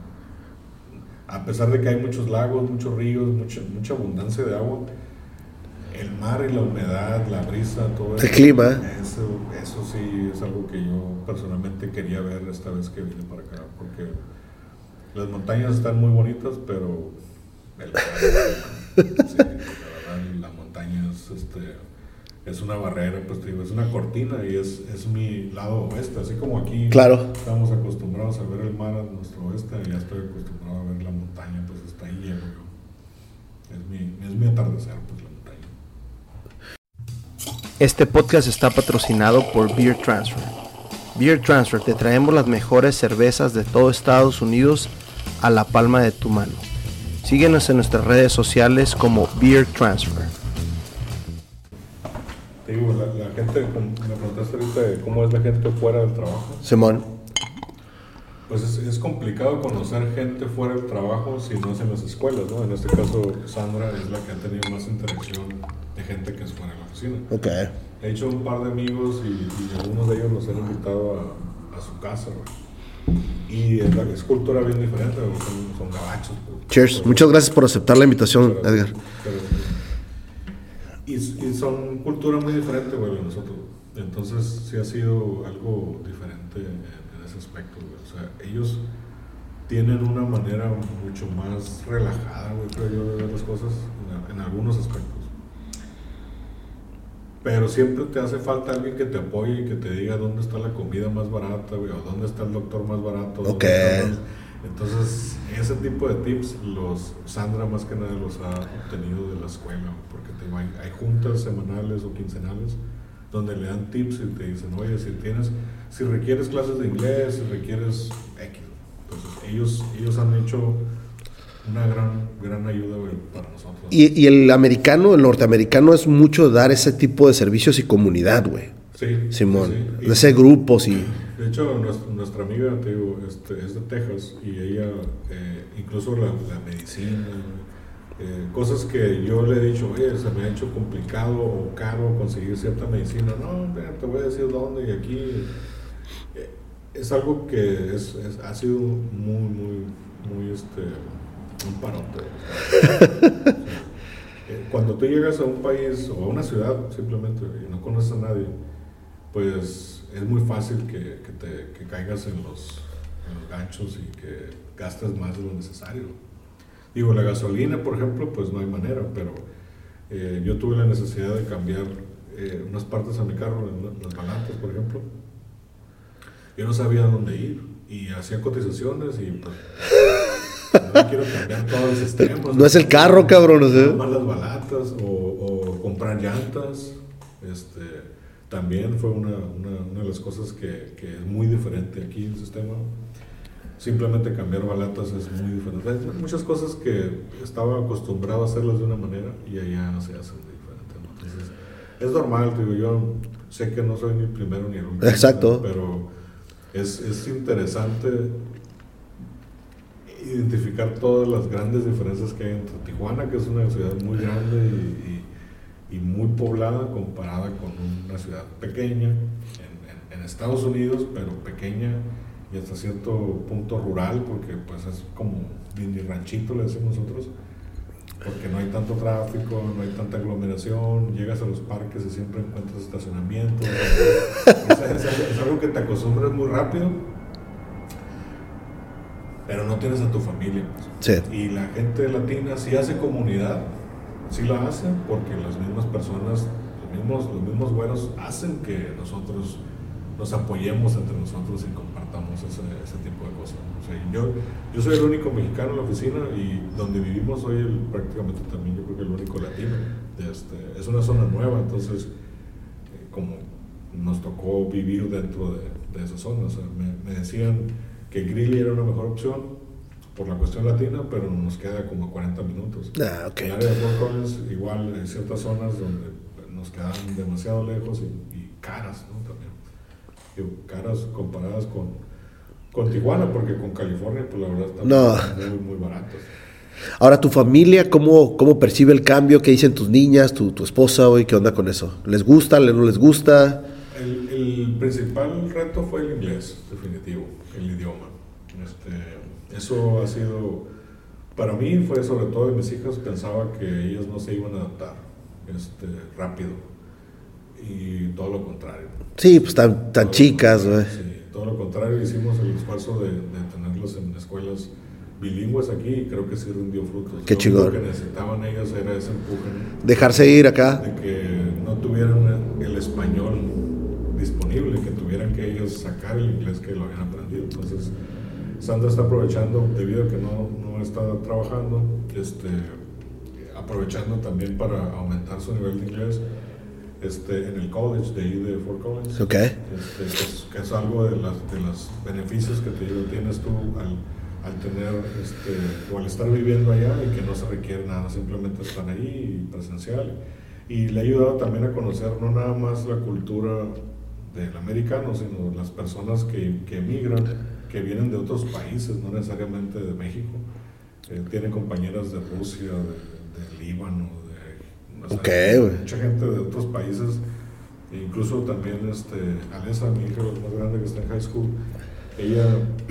a pesar de que hay muchos lagos, muchos ríos, mucha, mucha abundancia de agua, el mar y la humedad, la brisa, todo eso. El clima. Eso, eso sí es algo que yo personalmente quería ver esta vez que vine para acá, porque las montañas están muy bonitas, pero el mar, sí, la verdad, la montaña es, este, es una barrera, pues digo, es una cortina y es, es mi lado oeste, así como aquí claro. Estamos acostumbrados a ver el mar a nuestro oeste, ya estoy acostumbrado a ver la montaña, pues está ahí llego yo. Es mi, es mi atardecer, pues la montaña. Este podcast está patrocinado por Beer Transfer. Beer Transfer, te traemos las mejores cervezas de todo Estados Unidos a la palma de tu mano. Síguenos en nuestras redes sociales como Beer Transfer. te digo, la, la gente, me preguntaste ahorita de cómo es la gente fuera del trabajo. Simón. Pues es, es complicado conocer gente fuera del trabajo si no es en las escuelas, ¿no? En este caso, Sandra es la que ha tenido más interacción de gente que es fuera de la oficina. Ok. He hecho un par de amigos y, y algunos de ellos los han invitado a, a su casa, güey. Y es, es cultura bien diferente, güey. Son, son gabachos. Güey. Cheers. Pero, muchas gracias por aceptar la invitación, pero, Edgar. Pero, y, y son cultura muy diferente, güey, de nosotros. Entonces, sí ha sido algo diferente en, en ese aspecto, güey. O sea, ellos tienen una manera mucho más relajada, güey, creo yo, de ver las cosas en, en algunos aspectos. Pero siempre te hace falta alguien que te apoye y que te diga dónde está la comida más barata, güey, o dónde está el doctor más barato. Ok. Más... Entonces, ese tipo de tips, los Sandra más que nada los ha obtenido de la escuela, porque te, hay, hay juntas semanales o quincenales donde le dan tips y te dicen, oye, si tienes, si requieres clases de inglés, si requieres X. Entonces, ellos, ellos han hecho una gran, gran ayuda, güey, para nosotros. Y, y el americano, el norteamericano es mucho dar ese tipo de servicios y comunidad, güey. Sí. Simón, Sí. de ese grupos y... De hecho, nuestra, nuestra amiga, te digo, este, es de Texas y ella, eh, incluso la, la medicina, eh, cosas que yo le he dicho, oye, se me ha hecho complicado o caro conseguir cierta medicina. No, mira, te voy a decir dónde y aquí. Eh, es algo que es, es, ha sido muy, muy, muy, este, un parote. eh, cuando tú llegas a un país o a una ciudad, simplemente, y no conoces a nadie, pues es muy fácil que, que, te, que caigas en los, en los ganchos y que gastes más de lo necesario. Digo, la gasolina, por ejemplo, pues no hay manera, pero eh, yo tuve la necesidad de cambiar eh, unas partes a mi carro, en las balantas, por ejemplo. Yo no sabía dónde ir y hacía cotizaciones y pues no quiero cambiar todo el sistema. No, no es el carro, cabrón, o sea. Más las balatas o, o comprar llantas, este... También fue una, una, una de las cosas que, que es muy diferente aquí en el sistema. Simplemente cambiar balatas es muy diferente. Hay muchas cosas que estaba acostumbrado a hacerlas de una manera y allá se hacen de diferente, ¿no? Entonces, es normal, digo, yo sé que no soy ni el primero ni el último. Exacto. Pero es, es interesante identificar todas las grandes diferencias que hay entre Tijuana, que es una ciudad muy grande y, y y muy poblada comparada con una ciudad pequeña en, en, en Estados Unidos, pero pequeña y hasta cierto punto rural, porque pues es como mini ranchito, le decimos nosotros, porque no hay tanto tráfico, no hay tanta aglomeración, llegas a los parques y siempre encuentras estacionamiento. es, es, es algo que te acostumbras muy rápido, pero no tienes a tu familia. Sí. Y la gente latina sí hace comunidad. Sí la hacen porque las mismas personas, los mismos, los mismos güeros hacen que nosotros nos apoyemos entre nosotros y compartamos ese, ese tipo de cosas. O sea, yo, yo soy el único mexicano en la oficina y donde vivimos soy el, prácticamente también yo creo que el único latino. Este, es una zona nueva, entonces eh, como nos tocó vivir dentro de, de esa zona. O sea, me, me decían que Greeley era una mejor opción por la cuestión latina, pero nos queda como cuarenta minutos. Ah, okay. En el área de Fort Collins, igual hay ciertas zonas donde nos quedan demasiado lejos y, y caras, ¿no? También. Digo, caras comparadas con, con Tijuana, porque con California, pues la verdad están no. muy, muy baratos. Ahora, ¿tu familia cómo, cómo percibe el cambio? ¿Qué dicen tus niñas, tu, tu esposa, güey? ¿Qué onda con eso? ¿Les gusta? ¿No les gusta? El, el principal reto fue el inglés, definitivo, el idioma. Este... Eso ha sido, para mí fue sobre todo de mis hijas, pensaba que ellas no se iban a adaptar este, rápido y todo lo contrario. Sí, pues tan, tan todo chicas, güey. Sí, todo lo contrario, hicimos el esfuerzo de, de tenerlos en escuelas bilingües aquí y creo que sí rindió frutos. Qué chingón. Lo que necesitaban ellas era ese empuje. Dejarse ir acá. De que no tuvieran el español disponible, que tuvieran que ellos sacar el inglés que lo habían aprendido. Entonces, Sandra está aprovechando, debido a que no, no está trabajando, este, aprovechando también para aumentar su nivel de inglés este, en el college de ahí de Fort Collins. Okay. Este, que, es, que es algo de, las, de los beneficios que te digo, tienes tú al, al tener, este, o al estar viviendo allá y que no se requiere nada, simplemente estar ahí presencial. y le ha ayudado también a conocer no nada más la cultura del americano, sino las personas que, que emigran, que vienen de otros países, no necesariamente de México. Eh, tiene compañeras de Rusia, de, de Líbano, de, o sea, okay, mucha gente de otros países, e incluso también este, Alessa, mi hija más grande que está en high school, ella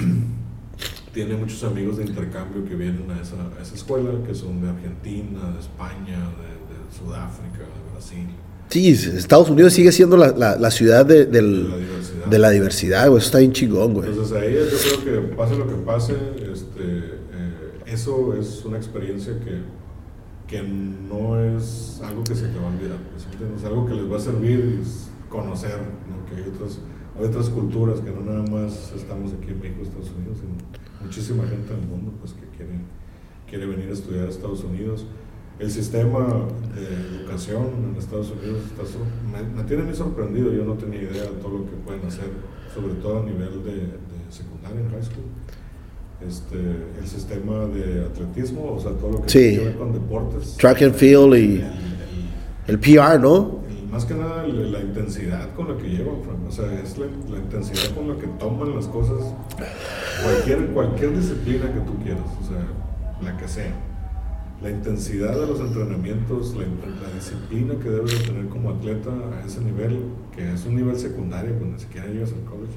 tiene muchos amigos de intercambio que vienen a esa, a esa escuela, que son de Argentina, de España, de, de Sudáfrica, de Brasil. Sí, Estados Unidos sigue siendo la, la, la ciudad de, del, de la diversidad, de la diversidad, güey. Eso está bien chingón, güey. Entonces a ellas yo creo que pase lo que pase, este, eh, eso es una experiencia que, que no es algo que se te va a olvidar, es algo que les va a servir conocer, ¿no? Que hay otras, hay otras culturas, que no nada más estamos aquí en México, Estados Unidos, sino muchísima gente en el mundo pues, que quiere, quiere venir a estudiar a Estados Unidos. El sistema de educación en Estados Unidos está, me, me tiene muy sorprendido. Yo no tenía idea de todo lo que pueden hacer, sobre todo a nivel de, de secundaria, en high school. Este, el sistema de atletismo, o sea, todo lo que sí. tiene que ver con deportes. Track and field y el, el, el P R, ¿no? El, más que nada el, la intensidad con la que llevan, Frank. O sea, es la, la intensidad con la que toman las cosas, cualquier, cualquier disciplina que tú quieras, o sea, la que sea. La intensidad de los entrenamientos, la, la disciplina que debes de tener como atleta a ese nivel, que es un nivel secundario, cuando ni siquiera llegas al college,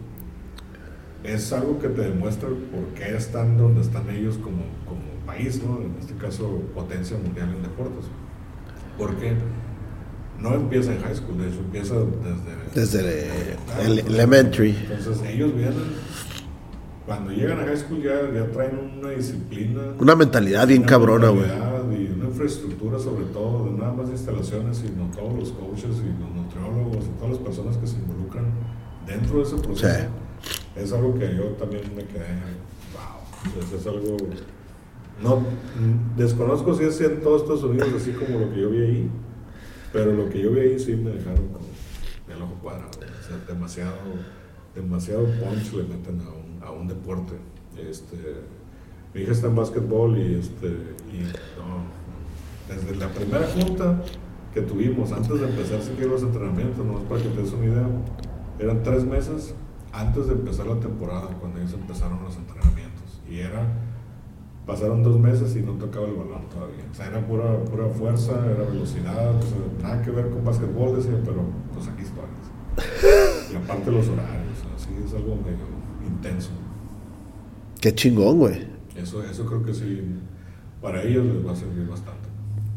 es algo que te demuestra por qué están donde están ellos como, como país, ¿no? En este caso, potencia mundial en deportes. Porque no empieza en high school, de hecho empieza desde... Desde ah, el elementary. Entonces ellos vienen... Cuando llegan a high school ya, ya traen una disciplina, una mentalidad bien una cabrona, güey. Y una infraestructura, sobre todo, de nada más de instalaciones, sino todos los coaches y los nutriólogos y todas las personas que se involucran dentro de ese proceso. Sí. Es algo que yo también me quedé, wow, es, es algo, no, desconozco si es en todos Estados Unidos así como lo que yo vi ahí, pero lo que yo vi ahí sí me dejaron con el ojo cuadrado, o sea, demasiado, demasiado punch le meten a un a un deporte. Este, mi hija está en básquetbol y, este, y no, desde la primera junta que tuvimos, antes de empezar siquiera los entrenamientos, nomás para que te des una idea, eran tres meses antes de empezar la temporada, cuando ellos empezaron los entrenamientos, y era, pasaron dos meses y no tocaba el balón todavía, o sea, era pura, pura fuerza, era velocidad, o sea, nada que ver con básquetbol, decía, pero pues aquí estoy, y aparte los horarios, así es algo medio intenso. Qué chingón, güey. Eso, eso creo que sí, para ellos les va a servir bastante.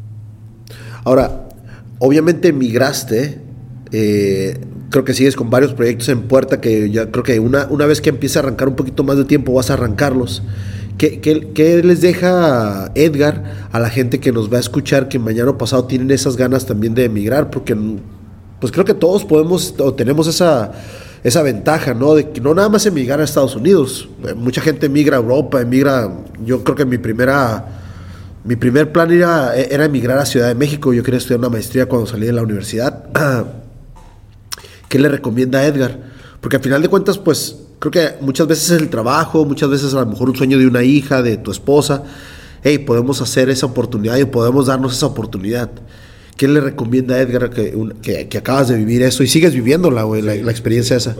Ahora, obviamente migraste, eh, creo que sigues con varios proyectos en puerta que ya creo que una, una vez que empiece a arrancar un poquito más de tiempo vas a arrancarlos. ¿Qué, qué, qué les deja Edgar a la gente que nos va a escuchar que mañana o pasado tienen esas ganas también de emigrar? Porque pues creo que todos podemos o tenemos esa... esa ventaja, ¿no? De que no nada más emigrar a Estados Unidos. Mucha gente emigra a Europa, emigra... Yo creo que mi primera... Mi primer plan era, era emigrar a Ciudad de México. Yo quería estudiar una maestría cuando salí de la universidad. ¿Qué le recomienda a Edgar? Porque al final de cuentas, pues, creo que muchas veces es el trabajo, muchas veces a lo mejor un sueño de una hija, de tu esposa. Hey, podemos hacer esa oportunidad y podemos darnos esa oportunidad. ¿Qué le recomienda a Edgar que, un, que, que acabas de vivir eso y sigues viviéndola, güey, sí, la, la experiencia sí, esa?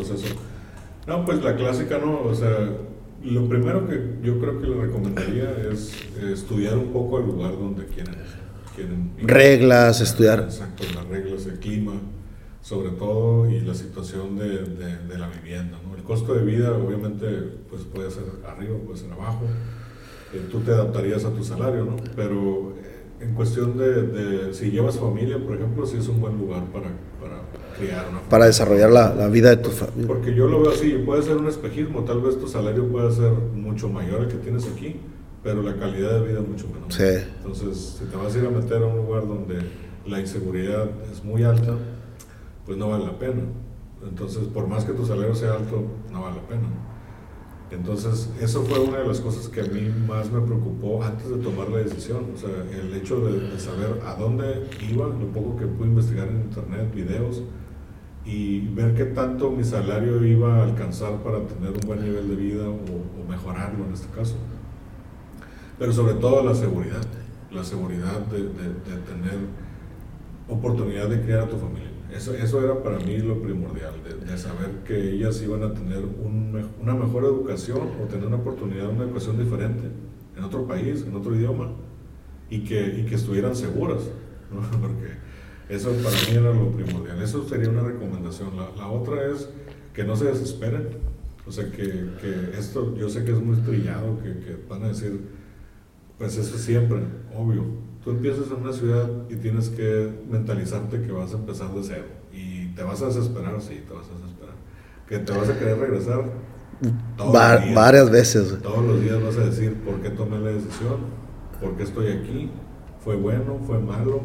No, pues la clásica, ¿no? O sea, lo primero que yo creo que le recomendaría es eh, estudiar un poco el lugar donde quieren, quieren vivir. Reglas, estudiar. Exacto, las reglas, el clima, sobre todo, y la situación de, de, de la vivienda, ¿no? El costo de vida, obviamente, pues puede ser arriba, puede ser abajo. Eh, tú te adaptarías a tu salario, ¿no? Pero... Eh, en cuestión de, de si llevas familia, por ejemplo, sí es un buen lugar para, para criar una familia. Para desarrollar la, la vida de tu familia. Porque yo lo veo así, puede ser un espejismo, tal vez tu salario pueda ser mucho mayor al que tienes aquí, pero la calidad de vida es mucho menor. Sí. Entonces, si te vas a ir a meter a un lugar donde la inseguridad es muy alta, pues no vale la pena. Entonces, por más que tu salario sea alto, no vale la pena. Entonces, eso fue una de las cosas que a mí más me preocupó antes de tomar la decisión. O sea, el hecho de, de saber a dónde iba, lo poco que pude investigar en internet, videos, y ver qué tanto mi salario iba a alcanzar para tener un buen nivel de vida o, o mejorarlo en este caso. Pero sobre todo la seguridad, la seguridad de, de, de tener oportunidad de criar a tu familia. Eso, eso era para mí lo primordial, de, de saber que ellas iban a tener un, una mejor educación o tener una oportunidad, una educación diferente en otro país, en otro idioma, y que, y que estuvieran seguras, ¿no? Porque eso para mí era lo primordial. Eso sería una recomendación. La, la otra es que no se desesperen. O sea, que, que esto yo sé que es muy trillado, que, que van a decir, pues eso siempre, obvio. Tú empiezas en una ciudad y tienes que mentalizarte que vas a empezar de cero. Y te vas a desesperar, sí, te vas a desesperar. Que te vas a querer regresar todos Va- los días. varias veces. Todos los días vas a decir, ¿por qué tomé la decisión? ¿Por qué estoy aquí? ¿Fue bueno? ¿Fue malo?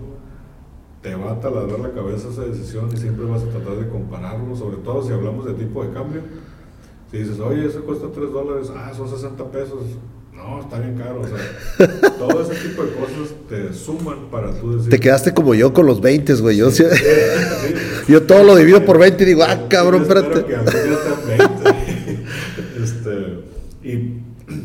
Te va a taladrar la cabeza esa decisión y siempre vas a tratar de compararlo, sobre todo si hablamos de tipo de cambio. Si dices, oye, eso cuesta tres dólares, ah, son sesenta pesos. No, está bien caro, o sea, todo ese tipo de cosas te suman para tú decir... Te quedaste como yo con los veinte, güey. Yo, Sí, sí- sí, sí. yo todo lo divido por veinte y digo, ah, cabrón, Sí, yo espero espérate. que algún día estén veinte. este, y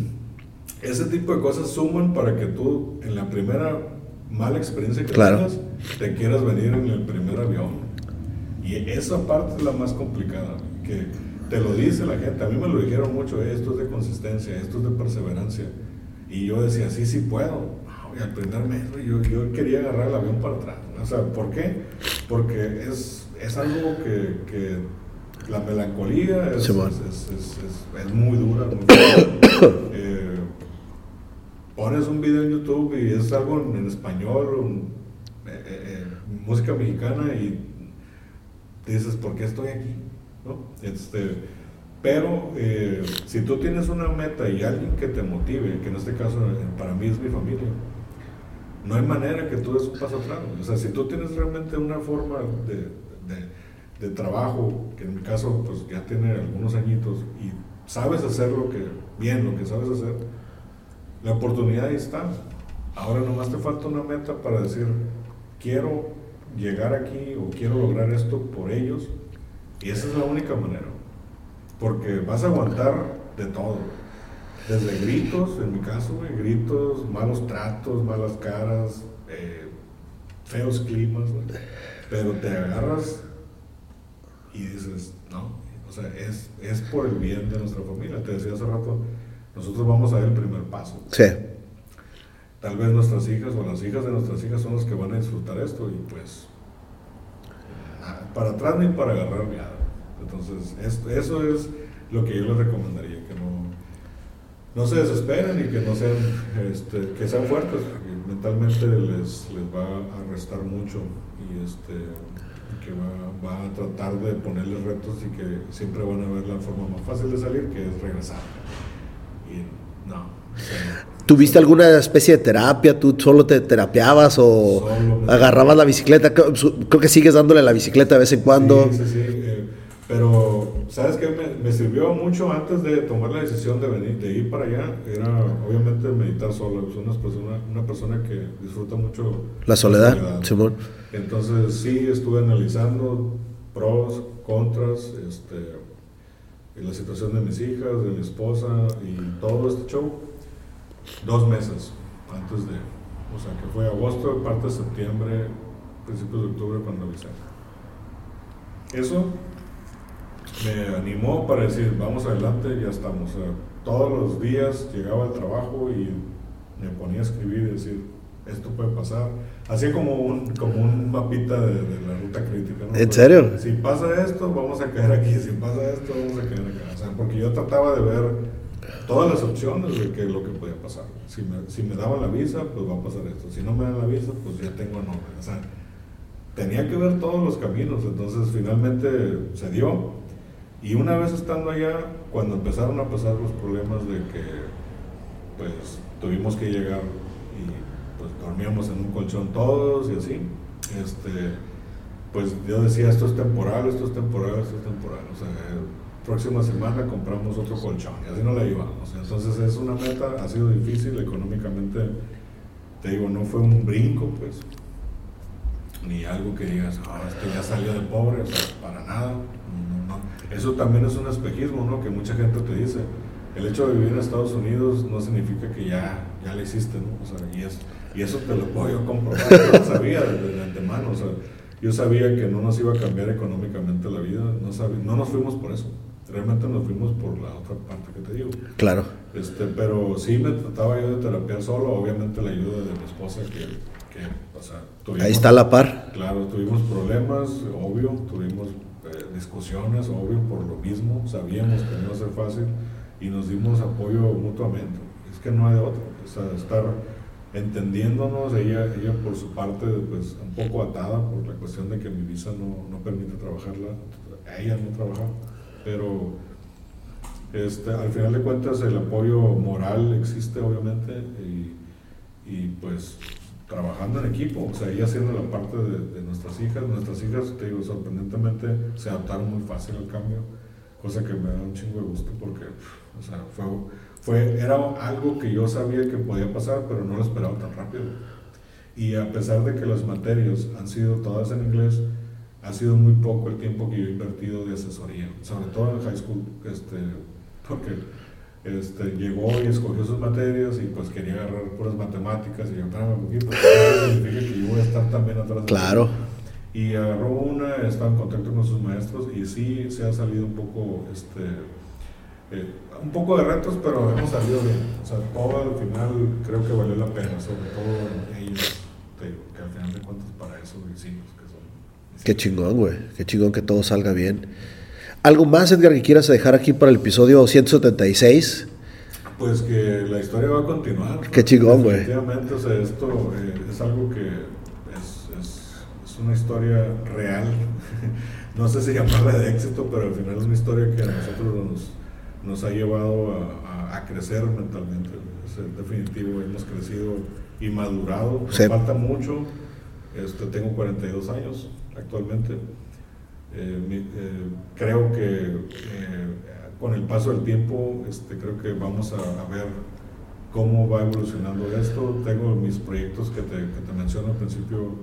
ese tipo de cosas suman para que tú, en la primera mala experiencia que Claro. tengas, te quieras venir en el primer avión. Y esa parte es la más complicada, que te lo dice la gente. A mí me lo dijeron mucho, eh, esto es de consistencia, esto es de perseverancia. Y yo decía, sí, sí puedo. No, y al primer mes, yo, yo quería agarrar el avión para atrás. O sea, ¿por qué? Porque es, es algo que, que la melancolía es, Sí, bueno. es, es, es, es, es muy dura. Muy dura. eh, pones un video en YouTube y es algo en, en español, un, eh, eh, música mexicana, y dices, ¿por qué estoy aquí? ¿No? Este, pero eh, si tú tienes una meta y alguien que te motive, que en este caso para mí es mi familia, no hay manera que tú des un paso atrás. O sea, si tú tienes realmente una forma de, de, de trabajo, que en mi caso pues ya tiene algunos añitos, y sabes hacer lo que, bien lo que sabes hacer, la oportunidad ahí está. Ahora nomás te falta una meta para decir, quiero llegar aquí o quiero lograr esto por ellos, y esa es la única manera, porque vas a aguantar de todo, desde gritos, en mi caso, güey, gritos, malos tratos, malas caras, eh, feos climas, güey, pero te agarras y dices, no, o sea, es, es por el bien de nuestra familia. Te decía hace rato, nosotros vamos a dar el primer paso. Sí. Tal vez nuestras hijas o las hijas de nuestras hijas son las que van a disfrutar esto, y pues para atrás ni para agarrar viada. Entonces, esto, eso es lo que yo les recomendaría, que no, no se desesperen y que no sean, este, que sean fuertes, porque mentalmente les, les va a restar mucho, y este, que va, va a tratar de ponerles retos, y que siempre van a ver la forma más fácil de salir, que es regresar. Y no. O sea, ¿Tuviste alguna especie de terapia? ¿Tú solo te terapiabas o Solo me- agarrabas la bicicleta? Creo creo que sigues dándole la bicicleta de vez en cuando. Sí, sí, sí. eh, pero, ¿sabes qué? Me, me sirvió mucho antes de tomar la decisión de venir, de ir para allá. Era, obviamente, meditar solo. Soy una persona, una persona que disfruta mucho La soledad, Simón. Entonces, sí, estuve analizando pros, contras, este, y la situación de mis hijas, de mi esposa y todo este show. Dos meses antes de, o sea, que fue agosto, parte de septiembre, principios de octubre cuando avisé. Eso me animó para decir, vamos adelante, ya estamos. O sea, todos los días llegaba al trabajo y me ponía a escribir y decir, esto puede pasar. Hacía como un, como un mapita de, de la ruta crítica, ¿no? ¿En serio? Si pasa esto, vamos a caer aquí. Si pasa esto, vamos a caer acá. O sea, porque yo trataba de ver todas las opciones de qué es lo que podía pasar. Si me, si me daban la visa, pues va a pasar esto. Si no me dan la visa, pues ya tengo nombre. O sea, tenía que ver todos los caminos. Entonces, finalmente se dio. Y una vez estando allá, cuando empezaron a pasar los problemas de que, pues, tuvimos que llegar y, pues, dormíamos en un colchón todos y así, este, pues, yo decía, esto es temporal, esto es temporal, esto es temporal. O sea, próxima semana compramos otro colchón, y así no la llevamos. Entonces es una meta, ha sido difícil económicamente, te digo, no fue un brinco, pues, ni algo que digas, ah, oh, esto ya salió de pobre, o sea, para nada. No, no. Eso también es un espejismo, ¿no? Que mucha gente te dice, el hecho de vivir en Estados Unidos no significa que ya, ya le hiciste, ¿no? O sea, y es, Y eso te lo puedo yo comprobar, yo lo sabía desde de antemano, o sea, yo sabía que no nos iba a cambiar económicamente la vida, no, sabía, no nos fuimos por eso, realmente nos fuimos por la otra parte que te digo. Claro. Este, pero sí me trataba yo de terapiar solo, obviamente la ayuda de mi esposa que, que o sea, tuvimos, ahí está la par. Claro, tuvimos problemas, obvio, tuvimos eh, discusiones, obvio, por lo mismo, sabíamos que no iba a ser fácil y nos dimos apoyo mutuamente, es que no hay de otro, o sea, estar entendiéndonos, ella, ella por su parte pues un poco atada por la cuestión de que mi visa no, no permite trabajarla, ella no trabaja, pero este, al final de cuentas el apoyo moral existe obviamente y, y pues trabajando en equipo, o sea, ella haciendo la parte de, de nuestras hijas, nuestras hijas, te digo, sorprendentemente se adaptaron muy fácil al cambio, cosa que me da un chingo de gusto porque, o sea, fue, fue, era algo que yo sabía que podía pasar, pero no lo esperaba tan rápido. Y a pesar de que las materias han sido todas en inglés, ha sido muy poco el tiempo que yo he invertido de asesoría, sobre todo en high school, este, porque este, llegó y escogió sus materias y pues quería agarrar puras matemáticas y yo, espérame un poquito, eso significa que yo voy a estar también atrás de claro. Él. Y agarró una, estaba en contacto con sus maestros y sí se ha salido un poco, este, eh, un poco de retos, pero hemos salido bien. O sea, todo al final creo que valió la pena, sobre todo ellos, te, que al final de cuentas para eso hicimos. Que son, Qué chingón, güey, qué chingón que todo salga bien. ¿Algo más, Edgar, que quieras dejar aquí para el episodio ciento setenta y seis? Pues que la historia va a continuar. Qué chingón, güey. Definitivamente, o sea, esto eh, es algo que una historia real, no sé si llamarla de éxito, pero al final es una historia que a nosotros nos, nos ha llevado a, a, a crecer mentalmente, es definitivo, hemos crecido y madurado, nos sí. falta mucho, este, tengo cuarenta y dos años actualmente, eh, mi, eh, creo que eh, con el paso del tiempo este, creo que vamos a, a ver cómo va evolucionando esto, tengo mis proyectos que te, que te menciono al principio.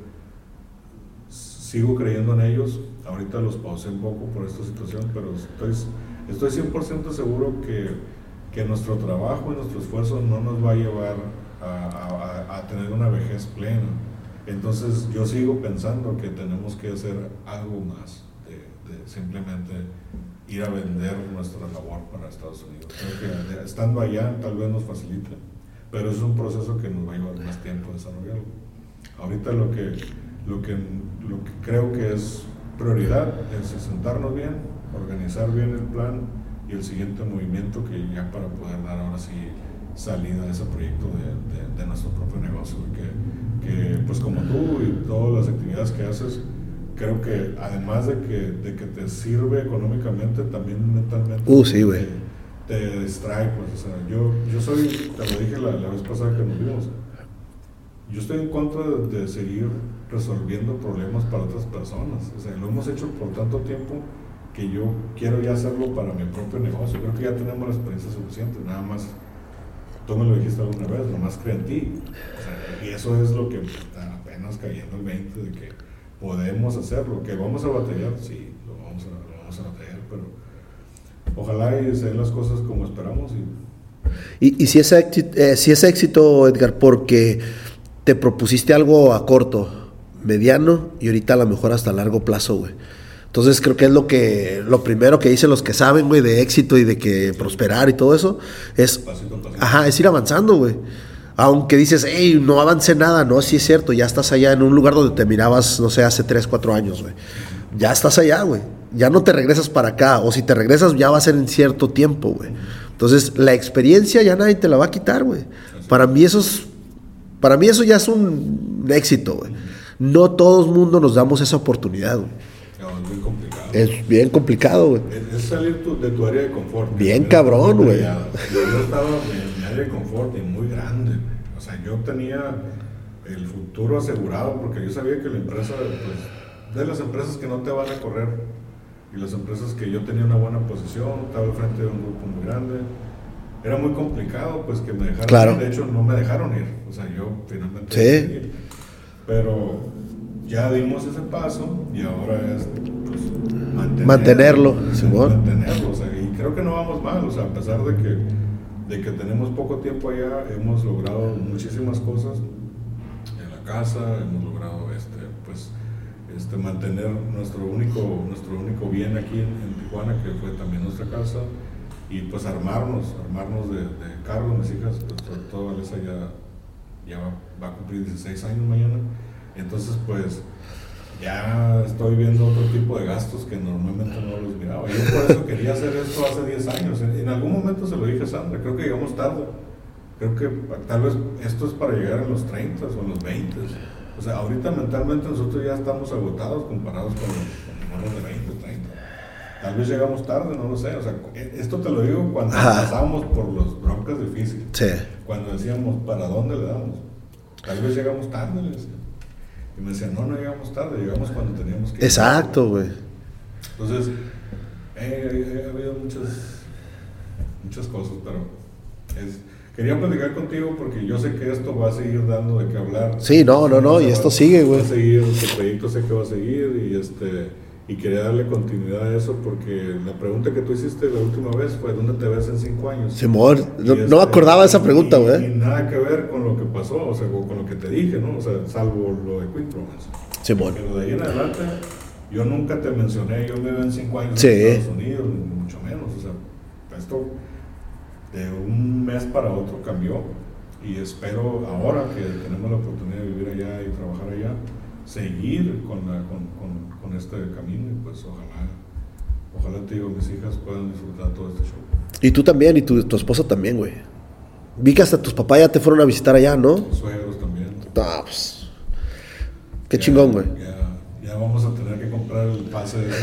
Sigo creyendo en ellos, ahorita los pausé un poco por esta situación, pero estoy, estoy cien por ciento seguro que, que nuestro trabajo y nuestro esfuerzo no nos va a llevar a, a, a tener una vejez plena. Entonces yo sigo pensando que tenemos que hacer algo más de, de simplemente ir a vender nuestra labor para Estados Unidos. Creo que estando allá tal vez nos facilite, pero es un proceso que nos va a llevar más tiempo desarrollarlo. Ahorita lo que Lo que, lo que creo que es prioridad es sentarnos bien, organizar bien el plan y el siguiente movimiento que ya para poder dar ahora sí salida a ese proyecto de, de, de nuestro propio negocio. Que, que pues como tú y todas las actividades que haces, creo que además de que, de que te sirve económicamente, también mentalmente uh, sí, güey. te, te distrae. Pues, o sea, yo, yo soy, te lo dije la, la vez pasada que nos vimos, yo estoy en contra de, de seguir resolviendo problemas para otras personas. O sea, lo hemos hecho por tanto tiempo que yo quiero ya hacerlo para mi propio negocio. Creo que ya tenemos la experiencia suficiente. Nada más, tú me lo dijiste alguna vez, nomás cree en ti. O sea, y eso es lo que está apenas cayendo el veinte de que podemos hacerlo. Que vamos a batallar, sí, lo vamos a, lo vamos a batallar, pero ojalá y se den las cosas como esperamos. Y, y, y si, es éxito, eh, si es éxito, Edgar, porque te propusiste algo a corto, mediano y ahorita a lo mejor hasta largo plazo, güey. Entonces creo que es lo que lo primero que dicen los que saben, güey, de éxito y de que prosperar y todo eso es, pasito, pasito. Ajá, es ir avanzando, güey. Aunque dices, hey, no avancé nada, no, sí es cierto, ya estás allá en un lugar donde te mirabas, no sé, hace tres, cuatro años, güey. Ya estás allá, güey. Ya no te regresas para acá, o si te regresas ya va a ser en cierto tiempo, güey. Entonces la experiencia ya nadie te la va a quitar, güey. Para mí eso es Para mí eso ya es un éxito, güey. No todo el mundo nos damos esa oportunidad, güey. No, es muy complicado. Es bien complicado, güey. Es, es salir tu, de tu área de confort. Bien cabrón, güey. Yo estaba en mi área de confort y muy grande. O sea, yo tenía el futuro asegurado porque yo sabía que la empresa, pues, de las empresas que no te van a correr y las empresas que yo tenía una buena posición, estaba al frente de un grupo muy grande. Era muy complicado, pues, que me dejaran claro. ir. De hecho, no me dejaron ir. O sea, yo finalmente sí. decidí ir. Pero ya dimos ese paso y ahora es, pues, mantenerlo. Mantenerlo, sí, mantenerlo. O sea, y creo que no vamos mal. O sea, a pesar de que, de que tenemos poco tiempo allá, hemos logrado muchísimas cosas. casa, hemos logrado este, pues, este, mantener nuestro único, nuestro único bien aquí en, en Tijuana, que fue también nuestra casa, y pues armarnos, armarnos de, de cargo. Mis hijas, pues sobre todo Vanessa ya, ya va, va a cumplir dieciséis años mañana, entonces pues ya estoy viendo otro tipo de gastos que normalmente no los miraba. Yo por eso quería hacer esto hace diez años. En, en algún momento se lo dije a Sandra, creo que llegamos tarde. Creo que tal vez esto es para llegar a los treinta o en los veinte. O sea, ahorita mentalmente nosotros ya estamos agotados comparados con los, con los de veinte, treinta. Tal vez llegamos tarde, no lo sé. O sea, esto te lo digo cuando Ajá. pasábamos por los broncas difíciles. Sí. Cuando decíamos, ¿para dónde le damos? Tal vez llegamos tarde, le decía. Y me decían, no, no llegamos tarde, llegamos cuando teníamos que... Exacto, güey. Entonces, eh, ha habido muchas, muchas cosas, pero es, quería platicar contigo porque yo sé que esto va a seguir dando de qué hablar. Sí, no, no, no, y esto sigue, güey. Va a seguir, el proyecto sé que va a seguir y este... Y quería darle continuidad a eso porque la pregunta que tú hiciste la última vez fue ¿dónde te ves en cinco años? Simón, no, este, no me acordaba de esa pregunta, güey. Y, y nada que ver con lo que pasó, o sea, con, con lo que te dije, ¿no? O sea, salvo lo de Quick Romance. Simón. Pero de ahí en adelante, yo nunca te mencioné, yo me veo en cinco años sí. en Estados Unidos, ni mucho menos. O sea, esto de un mes para otro cambió y espero ahora que tenemos la oportunidad de vivir allá y trabajar allá, seguir con, la, con, con, con este camino y pues ojalá, ojalá te digo, mis hijas puedan disfrutar todo este show. Y tú también, y tu, tu esposa también, güey. Vi que hasta tus papás ya te fueron a visitar allá, ¿no? Los suegros también. Ah, pues, qué ya, chingón, güey. Ya, ya vamos a tener que comprar el pase de,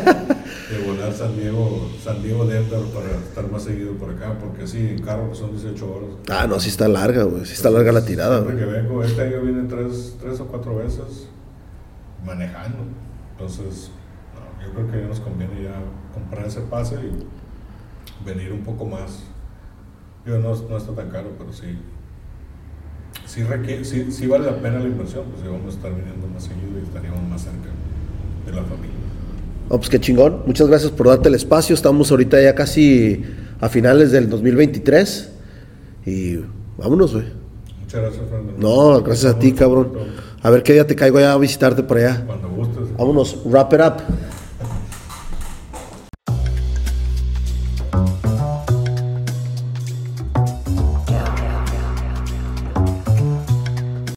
de volar San Diego, San Diego Denver para estar más seguido por acá, porque sí, en carro pues son dieciocho horas. Ah, no, sí está larga, güey, sí está larga la tirada, güey. Siempre que vengo, este año vine tres, tres o cuatro veces manejando, entonces no, yo creo que ya nos conviene ya comprar ese pase y venir un poco más. Yo no, no está tan caro, pero sí, sí, requiere, sí, sí vale la pena la inversión, pues ya vamos a estar viniendo más seguido y estaríamos más cerca de la familia. Oh, pues qué chingón, muchas gracias por darte el espacio, estamos ahorita ya casi a finales del dos mil veintitrés y vámonos, güey. Muchas gracias, Fernando. No, gracias a ti, cabrón. A ver qué día te caigo allá a visitarte por allá. Cuando gustes. Vámonos, wrap it up.